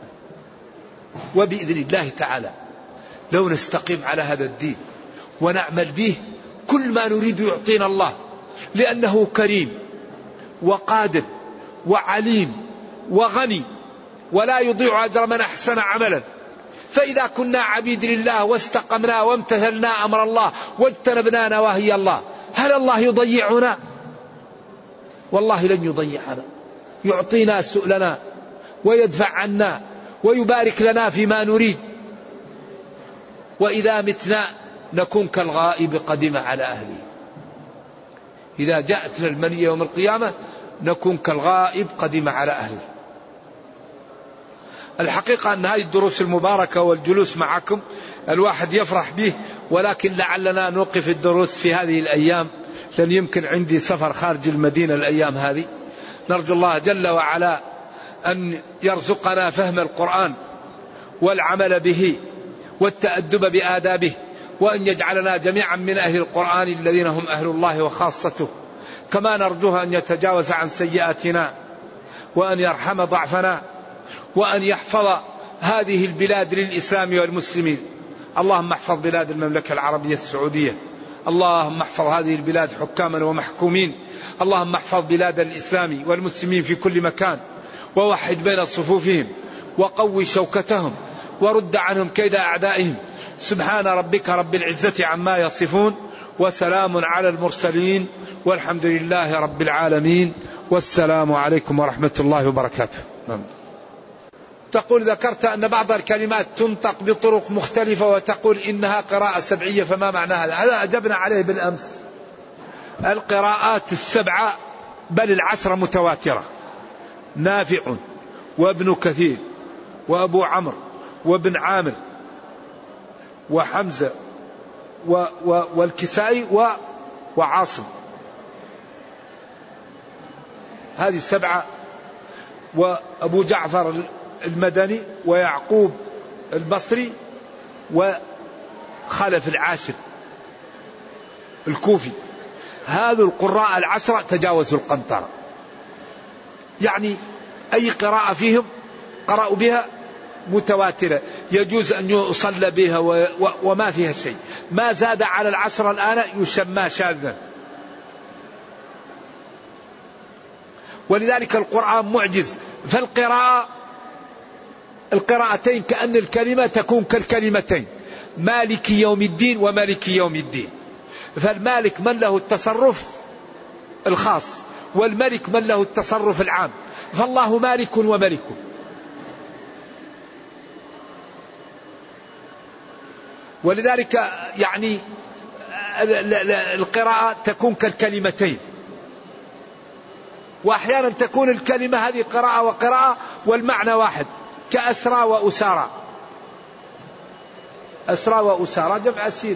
وبإذن الله تعالى لو نستقيم على هذا الدين ونعمل به كل ما نريد يعطينا الله، لأنه كريم وقادر وعليم وغني ولا يضيع أجر من أحسن عملا. فإذا كنا عبيد لله واستقمنا وامتثلنا أمر الله واجتنبنا نواهي الله، هل الله يضيعنا؟ والله لن يضيعنا. يعطينا سؤلنا ويدفع عنا ويبارك لنا فيما نريد. وإذا متنا نكون كالغائب قدم على أهله. إذا جاءتنا المنية يوم القيامة نكون كالغائب قدم على أهله. الحقيقة أن هذه الدروس المباركة والجلوس معكم الواحد يفرح به، ولكن لعلنا نوقف الدروس في هذه الأيام، لأن يمكن عندي سفر خارج المدينة الأيام هذه. نرجو الله جل وعلا أن يرزقنا فهم القرآن والعمل به والتأدب بآدابه، وأن يجعلنا جميعا من أهل القرآن الذين هم أهل الله وخاصته. كما نرجوه أن يتجاوز عن سيئاتنا وأن يرحم ضعفنا وأن يحفظ هذه البلاد للإسلام والمسلمين. اللهم احفظ بلاد المملكة العربية السعودية، اللهم احفظ هذه البلاد حكاما ومحكومين، اللهم احفظ بلاد الإسلام والمسلمين في كل مكان، ووحد بين صفوفهم وقوي شوكتهم ورد عنهم كيد أعدائهم. سبحان ربك رب العزة عما يصفون، وسلام على المرسلين، والحمد لله رب العالمين، والسلام عليكم ورحمة الله وبركاته. تقول ذكرت أن بعض الكلمات تنطق بطرق مختلفة وتقول إنها قراءة سبعية، فما معنى هذا؟ هذا أجبنا عليه بالأمس. القراءات السبعة بل العشرة متواترة، نافع وابن كثير وأبو عمرو وابن عامر وحمزة والكسائي وعاصم. هذه السبعة وأبو جعفر المدني ويعقوب البصري وخلف العاشر الكوفي. هذا القراء العشرة تجاوزوا القنطرة، يعني أي قراءة فيهم قرأوا بها متواترة يجوز أن يصلى بها وما فيها شيء. ما زاد على العشرة الآن يسمى شاذا. ولذلك القرآن معجز. القراءتين كأن الكلمة تكون كالكلمتين، مالك يوم الدين ومالك يوم الدين. فالمالك من له التصرف الخاص، والملك من له التصرف العام، فالله مالك وملك. ولذلك يعني القراءة تكون كالكلمتين، وأحيانا تكون الكلمة هذه قراءة وقراءة والمعنى واحد، كأسرى وأسارى. أسرى وأسارى جمع أسير.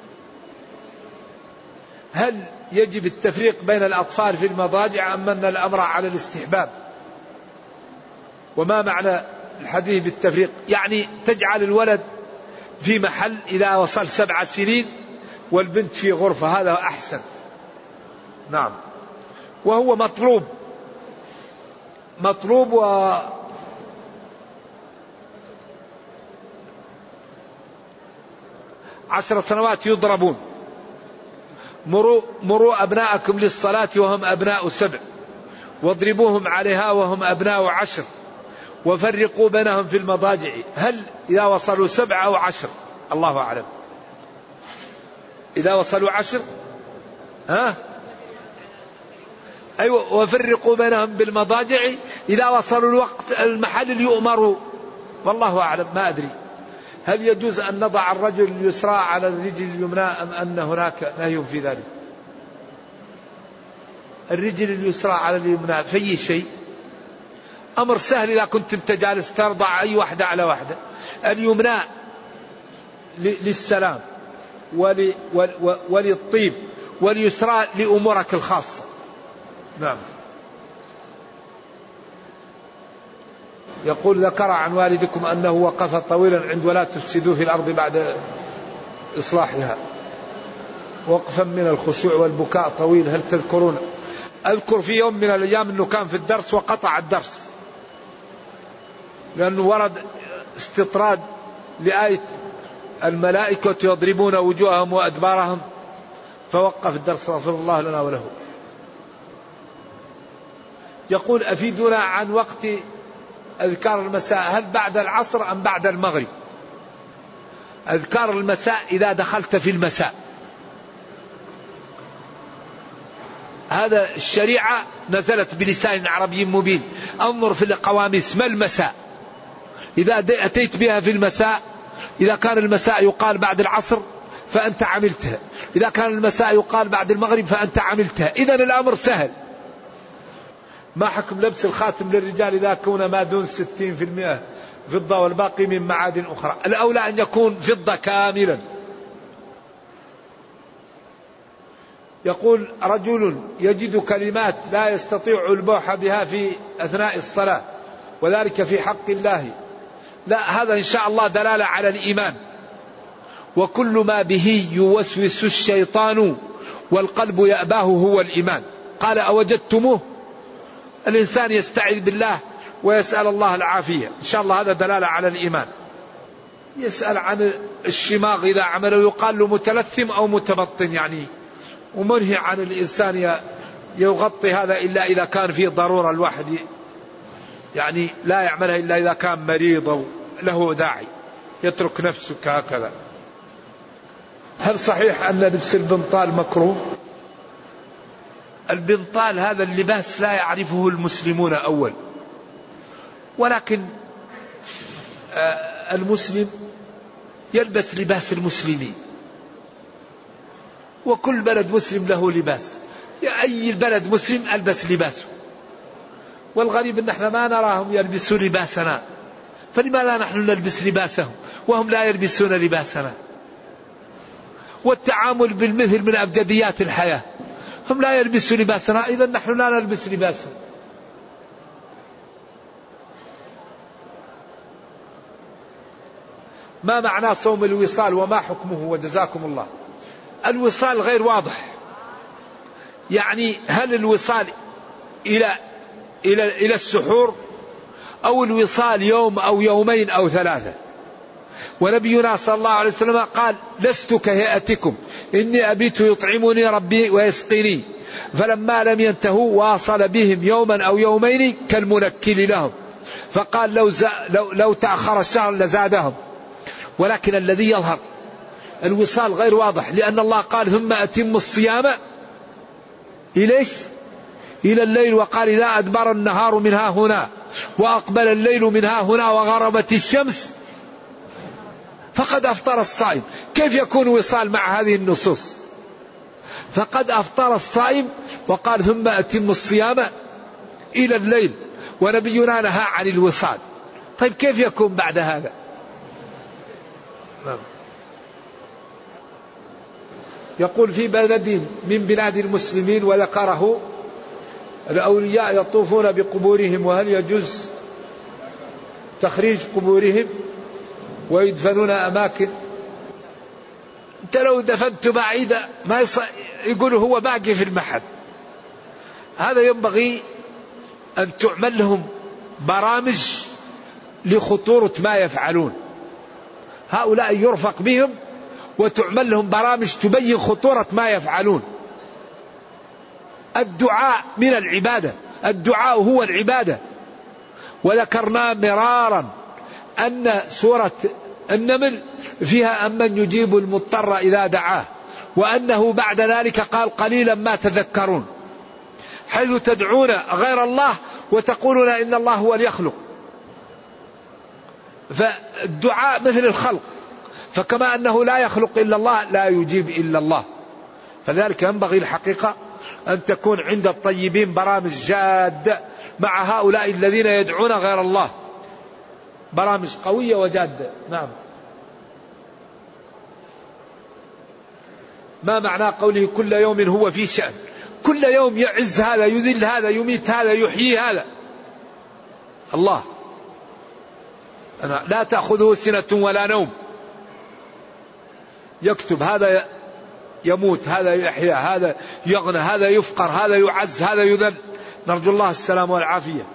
هل يجب التفريق بين الأطفال في المضاجع أم أن الأمر على الاستحباب؟ وما معنى الحديث بالتفريق؟ يعني تجعل الولد في محل إذا وصل 7 سنين والبنت في غرفة، هذا أحسن. نعم، وهو مطلوب 10 سنوات يضربون. مروا أبناءكم للصلاة وهم أبناء 7 واضربوهم عليها وهم أبناء 10 وفرقوا بينهم في المضاجع. هل إذا وصلوا 7 أو 10؟ الله أعلم. إذا وصلوا 10 أيوة، وفرقوا بينهم بالمضاجع إذا وصلوا الوقت المحل اللي يؤمروا. والله أعلم، ما أدري. هل يجوز أن نضع الرجل اليسرى على الرجل اليمنى أم أن هناك نهي في ذلك؟ الرجل اليسرى على اليمنى في أي شيء أمر سهل. إذا كنت أنت جالس ترضع أي واحدة على واحدة. اليمنى للسلام وللطيب، واليسرى لأمورك الخاصة. نعم. يقول ذكر عن والدكم أنه وقف طويلا عند ولا تفسدوا في الأرض بعد إصلاحها، وقفا من الخشوع والبكاء طويل، هل تذكرون؟ أذكر في يوم من الأيام أنه كان في الدرس وقطع الدرس لأنه ورد استطراد لآية الملائكة يضربون وجوههم وأدبارهم، فوقف الدرس، غفر الله لنا وله. يقول أفيدنا عن وقت أذكار المساء، هل بعد العصر أم بعد المغرب؟ أذكار المساء إذا دخلت في المساء. هذا الشريعة نزلت بلسان عربي مبين. انظر في القواميس ما المساء. إذا أتيت بها في المساء، إذا كان المساء يقال بعد العصر فأنت عملتها، إذا كان المساء يقال بعد المغرب فأنت عملتها. إذن الأمر سهل. ما حكم لبس الخاتم للرجال إذا كون ما دون 60% فضة والباقي من معادن أخرى؟ الأولى أن يكون فضة كاملا. يقول رجل يجد كلمات لا يستطيع البوح بها في أثناء الصلاة وذلك في حق الله. لا، هذا إن شاء الله دلالة على الإيمان. وكل ما به يوسوس الشيطان والقلب يأباه هو الإيمان. قال أوجدتموه؟ الإنسان يستعيذ بالله ويسأل الله العافية، إن شاء الله هذا دلالة على الإيمان. يسأل عن الشماغ إذا عمله يقال له متلثم أو متبطن، يعني ومنهي عن الإنسان يغطي هذا إلا إذا كان فيه ضرورة، الواحد يعني لا يعملها إلا إذا كان مريض أو له داعي، يترك نفسه هكذا. هل صحيح أن لبس البنطال مكروه؟ البنطال هذا اللباس لا يعرفه المسلمون أول، ولكن المسلم يلبس لباس المسلمين، وكل بلد مسلم له لباس. أي بلد مسلم ألبس لباسه. والغريب أن احنا ما نراهم يلبسوا لباسنا، فلماذا نحن نلبس لباسهم وهم لا يلبسون لباسنا؟ والتعامل بالمثل من أبجديات الحياة. هم لا يلبسوا لباسنا، إذا نحن لا نلبس لباسهم. ما معنى صوم الوصال وما حكمه وجزاكم الله؟ الوصال غير واضح، يعني هل الوصال إلى السحور أو الوصال يوم أو يومين أو ثلاثة؟ ونبينا صلى الله عليه وسلم قال لست كهيئتكم إني أبيت يطعمني ربي ويسقيني، فلما لم ينتهوا واصل بهم يوما أو يومين كالمنكل لهم، فقال لو تأخر الشهر لزادهم. ولكن الذي يظهر الوصال غير واضح، لأن الله قال ثم أتم الصيام إلى الليل، وقال إذا أدبر النهار من ها هنا وأقبل الليل من ها هنا وغربت الشمس فقد أفطر الصائم. كيف يكون وصال مع هذه النصوص؟ فقد أفطر الصائم، وقال ثم أتم الصيام إلى الليل، ونبينا نهى عن الوصال. طيب كيف يكون بعد هذا؟ يقول في بلد من بلاد المسلمين وذكره الأولياء يطوفون بقبورهم، وهل يجوز تخريج قبورهم ويدفنون أماكن؟ أنت لو دفنت بعيدا ما يقول هو باقي في المحل. هذا ينبغي أن تعمل لهم برامج لخطورة ما يفعلون، هؤلاء يرفق بهم وتعمل لهم برامج تبين خطورة ما يفعلون. الدعاء من العبادة، الدعاء هو العبادة. وذكرنا مرارا أن سورة النمل فيها أمن يجيب المضطر إذا دعاه، وأنه بعد ذلك قال قليلا ما تذكرون، حيث تدعون غير الله وتقولون إن الله هو اليخلق. فالدعاء مثل الخلق، فكما أنه لا يخلق إلا الله لا يجيب إلا الله. فذلك ينبغي الحقيقة أن تكون عند الطيبين برامج جادة مع هؤلاء الذين يدعون غير الله، برامج قوية وجادة. نعم. ما معنى قوله كل يوم هو في شأن؟ كل يوم يعز هذا يذل هذا يميت هذا يحيي هذا الله. لا تأخذه سنة ولا نوم، يكتب هذا يموت هذا يحيى هذا يغنى هذا يفقر هذا يعز هذا يذل. نرجو الله السلام والعافية.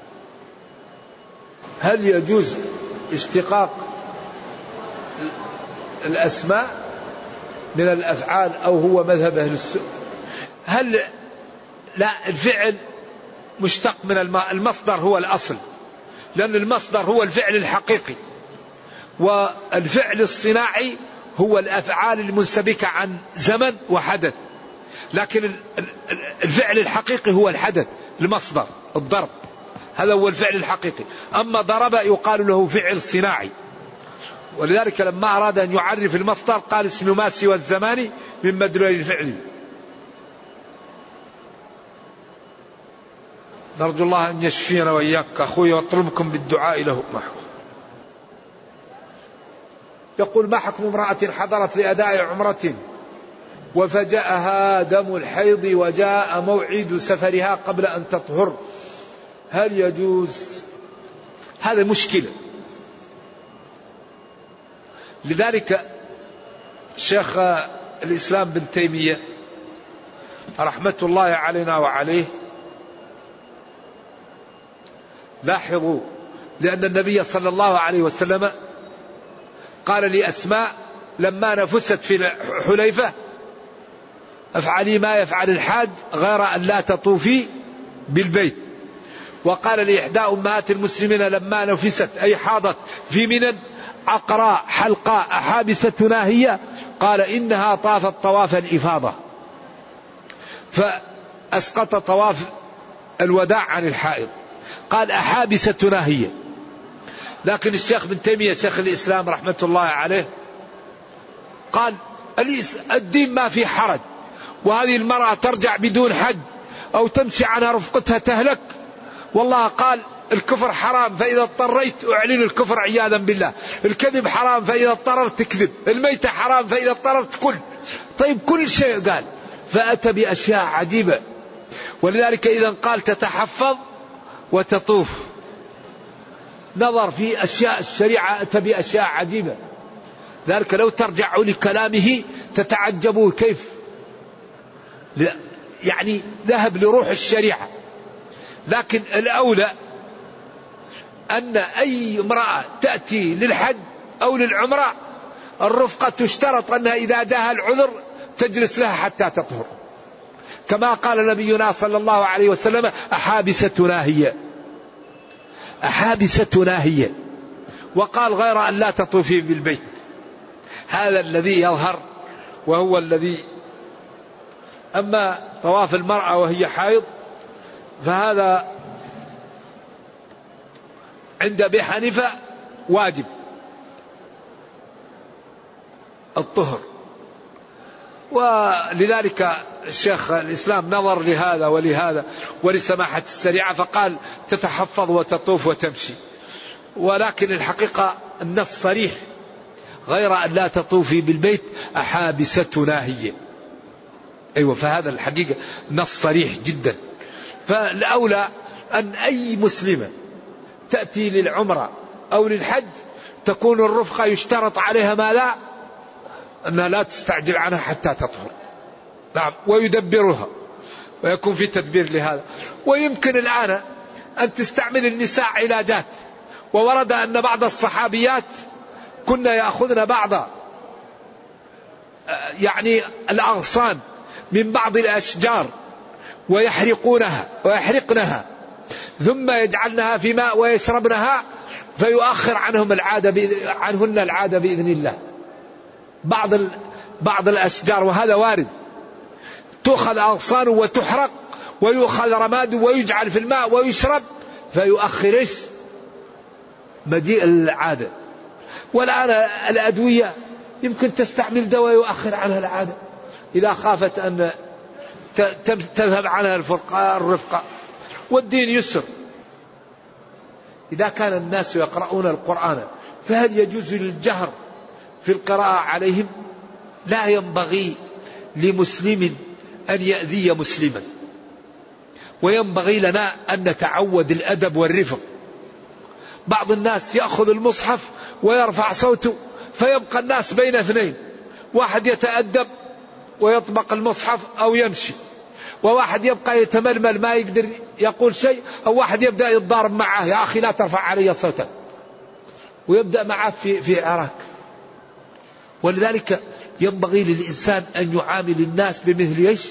هل يجوز اشتقاق الأسماء من الأفعال أو هو مذهب أهل السنة؟ هل لا، الفعل مشتق من المصدر هو الأصل، لأن المصدر هو الفعل الحقيقي، والفعل الصناعي هو الأفعال المنسبكة عن زمن وحدث، لكن الفعل الحقيقي هو الحدث المصدر الضرب، هذا هو الفعل الحقيقي. أما ضرب يقال له فعل صناعي، ولذلك لما أراد أن يعرف المصدر قال اسم ما سوى الزمان من مدلول الفعل. نرجو الله أن يشفينا وإياك أخوي واطلبكم بالدعاء له. يقول ما حكم امرأة حضرت لأداء عمرة وفجأها دم الحيض وجاء موعد سفرها قبل أن تطهر، هل يجوز؟ هذا مشكلة. لذلك شيخ الإسلام بن تيمية رحمة الله علينا وعليه لاحظوا، لأن النبي صلى الله عليه وسلم قال لأسماء لما نفست في حليفة افعلي ما يفعل الحاج غير أن لا تطوفي بالبيت. وقال لإحدى أمهات المسلمين لما نفست أي حاضت في منى عقراء حلقاء أحابستنا هي، قال إنها طافت طواف الإفاضة، فأسقط طواف الوداع عن الحائض، قال أحابستنا هي. لكن الشيخ بن تيمية شيخ الإسلام رحمة الله عليه قال الدين ما في حرج، وهذه المرأة ترجع بدون حج أو تمشي عنها رفقتها تهلك، والله قال الكفر حرام فإذا اضطريت أعلن الكفر عياذا بالله، الكذب حرام فإذا اضطررت تكذب، الميتة حرام فإذا اضطررت كل. طيب كل شيء قال، فأتى بأشياء عجيبة. ولذلك إذا قال تتحفظ وتطوف، نظر في أشياء الشريعة أتى بأشياء عجيبة. ذلك لو ترجعوا لكلامه تتعجبوا كيف يعني ذهب لروح الشريعة. لكن الأولى أن أي امرأة تأتي للحج أو للعمرة الرفقة تشترط أنها إذا جاءها العذر تجلس لها حتى تطهر، كما قال نبينا صلى الله عليه وسلم أحابستنا هي، أحابستنا هي، وقال غير أن لا تطوفي بالبيت. هذا الذي يظهر وهو الذي. أما طواف المرأة وهي حائض فهذا عند أبي حنيفة واجب الطهر، ولذلك الشيخ الإسلام نظر لهذا ولهذا ولسماحة الشريعة فقال تتحفظ وتطوف وتمشي. ولكن الحقيقة النص صريح غير أن لا تطوفي بالبيت أحابستنا هي. أيوة، فهذا الحقيقة نص صريح جدا. فالأولى أن أي مسلمة تأتي للعمرة أو للحج تكون الرفقة يشترط عليها ما لا أنها لا تستعجل عنها حتى تطهر. نعم، ويدبرها ويكون في تدبير لهذا. ويمكن الآن أن تستعمل النساء علاجات، وورد أن بعض الصحابيات كنا يأخذن بعض يعني الأغصان من بعض الأشجار ويحرقنها ثم يجعلنها في ماء ويشربنها فيؤخر عنهن العادة بإذن الله. بعض الأشجار وهذا وارد تؤخذ أغصان وتحرق ويؤخذ رماد ويجعل في الماء ويشرب فيؤخر مجيء العادة. والآن الأدوية يمكن تستعمل دواء يؤخر عنها العادة إذا خافت أن تذهب عنها الرفقة. والدين يسر. إذا كان الناس يقرؤون القرآن فهل يجوز للجهر في القراءة عليهم؟ لا ينبغي لمسلم أن يأذي مسلما، وينبغي لنا أن نتعود الأدب والرفق. بعض الناس يأخذ المصحف ويرفع صوته فيبقى الناس بين اثنين، واحد يتأدب ويطبق المصحف أو يمشي، وواحد يبقى يتململ ما يقدر يقول شيء، أو واحد يبدأ يتضارب معه يا أخي لا ترفع علي صوتك، ويبدأ معه في عراك. ولذلك ينبغي للإنسان أن يعامل الناس بمثل إيش؟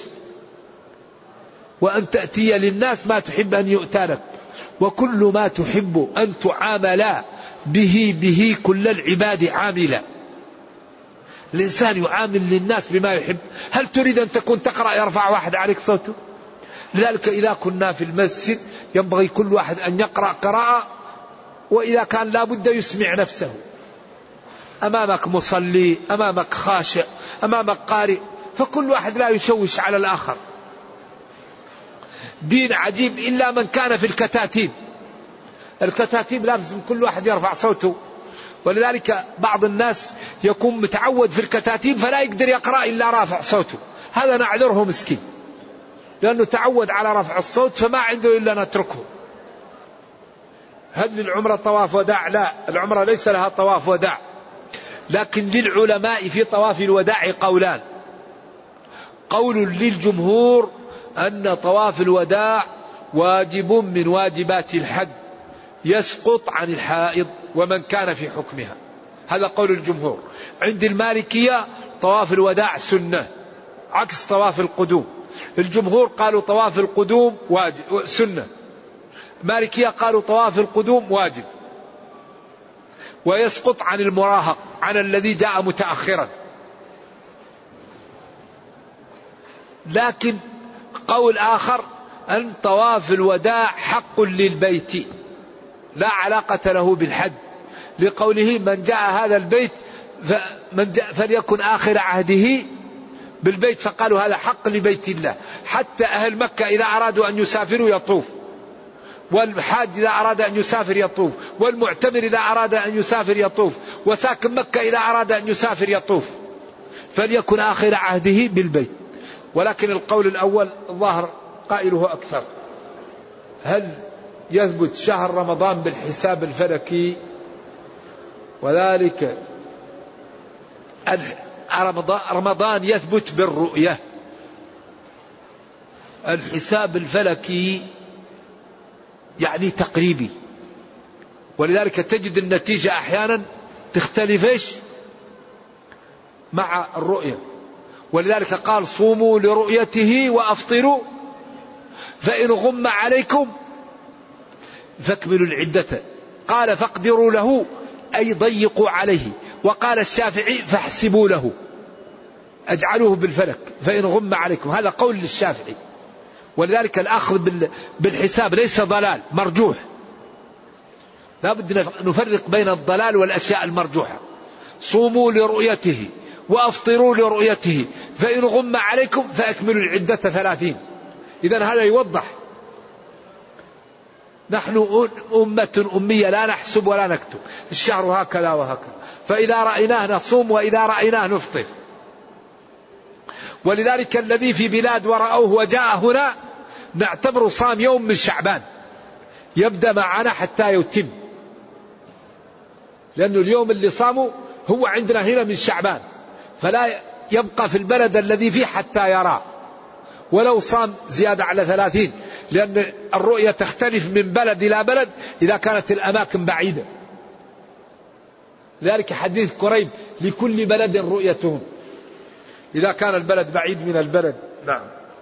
وأن تأتي للناس ما تحب أن يؤتى لك، وكل ما تحب أن تعامل به كل العباد عاملا. الإنسان يعامل للناس بما يحب. هل تريد أن تكون تقرأ يرفع واحد عليك صوته؟ لذلك إذا كنا في المسجد ينبغي كل واحد أن يقرأ قراءة، وإذا كان لابد يسمع نفسه. أمامك مصلي، أمامك خاشع، أمامك قارئ، فكل واحد لا يشوش على الآخر. دين عجيب إلا من كان في الكتاتيب. الكتاتيب لازم كل واحد يرفع صوته، ولذلك بعض الناس يكون متعود في الكتاتيب فلا يقدر يقرأ إلا رافع صوته، هذا نعذره مسكين لأنه تعود على رفع الصوت فما عنده إلا نتركه. هل للعمرة طواف وداع؟ لا، العمرة ليس لها طواف وداع، لكن للعلماء في طواف الوداع قولان. قول للجمهور أن طواف الوداع واجب من واجبات الحج يسقط عن الحائض ومن كان في حكمها، هذا قول الجمهور. عند المالكية طواف الوداع سنة عكس طواف القدوم. الجمهور قالوا طواف القدوم واجب سنة، المالكية قالوا طواف القدوم واجب ويسقط عن المراهق، عن الذي جاء متأخرا. لكن قول آخر أن طواف الوداع حق للبيت لا علاقة له بالحج، لقوله من جاء هذا البيت فليكن آخر عهده بالبيت، فقالوا هذا حق لبيت الله. حتى أهل مكة إذا أرادوا أن يسافروا يطوف، والحاج إذا أراد أن يسافر يطوف، والمعتمر إذا أراد أن يسافر يطوف، وساكن مكة إذا أراد أن يسافر يطوف، فليكن آخر عهده بالبيت. ولكن القول الأول الظاهر قائله أكثر. هل يثبت شهر رمضان بالحساب الفلكي؟ وذلك رمضان يثبت بالرؤية. الحساب الفلكي يعني تقريبي، ولذلك تجد النتيجة أحيانا تختلفش مع الرؤية. ولذلك قال صوموا لرؤيته وأفطروا فإن غم عليكم فاكملوا العدة. قال فاقدروا له أي ضيقوا عليه. وقال الشافعي فاحسبوا له، أجعلوه بالفلك فإن غم عليكم. هذا قول للشافعي. ولذلك الأخذ بالحساب ليس ضلال، مرجوح. لا بد نفرق بين الضلال والأشياء المرجوحة. صوموا لرؤيته وأفطروا لرؤيته فإن غم عليكم فأكملوا العدة 30. إذن هذا يوضح نحن أمة أمية لا نحسب ولا نكتب، الشهر هكذا وهكذا، فإذا رأيناه نصوم وإذا رأيناه نفطر. ولذلك الذي في بلاد ورأوه وجاء هنا نعتبر صام يوم من شعبان، يبدأ معنا حتى يتم، لأنه اليوم اللي صاموا هو عندنا هنا من شعبان، فلا يبقى في البلد الذي فيه حتى يرى، ولو صام زيادة على 30، لأن الرؤية تختلف من بلد إلى بلد إذا كانت الأماكن بعيدة. ذلك حديث قريب لكل بلد رؤيتهم إذا كان البلد بعيد من البلد. نعم.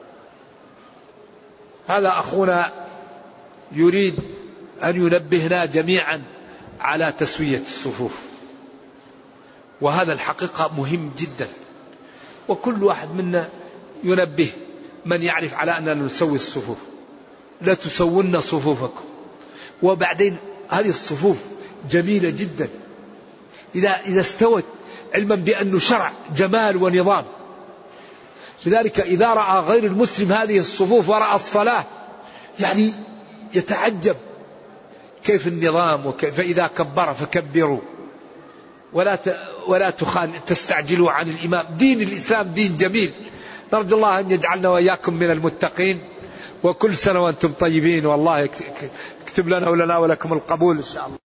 هذا أخونا يريد أن ينبهنا جميعا على تسوية الصفوف، وهذا الحقيقة مهم جدا، وكل واحد منا ينبه من يعرف على أننا نسوي الصفوف. لا تسون صفوفكم. وبعدين هذه الصفوف جميلة جدا إذا استوت، علما بأنه شرع جمال ونظام. لذلك إذا رأى غير المسلم هذه الصفوف ورأى الصلاة يعني يتعجب كيف النظام، وكيف إذا كبر فكبروا ولا تستعجلوا عن الإمام. دين الإسلام دين جميل. نرجو الله أن يجعلنا وإياكم من المتقين، وكل سنة وأنتم طيبين، والله يكتب لنا ولنا ولكم القبول إن شاء الله.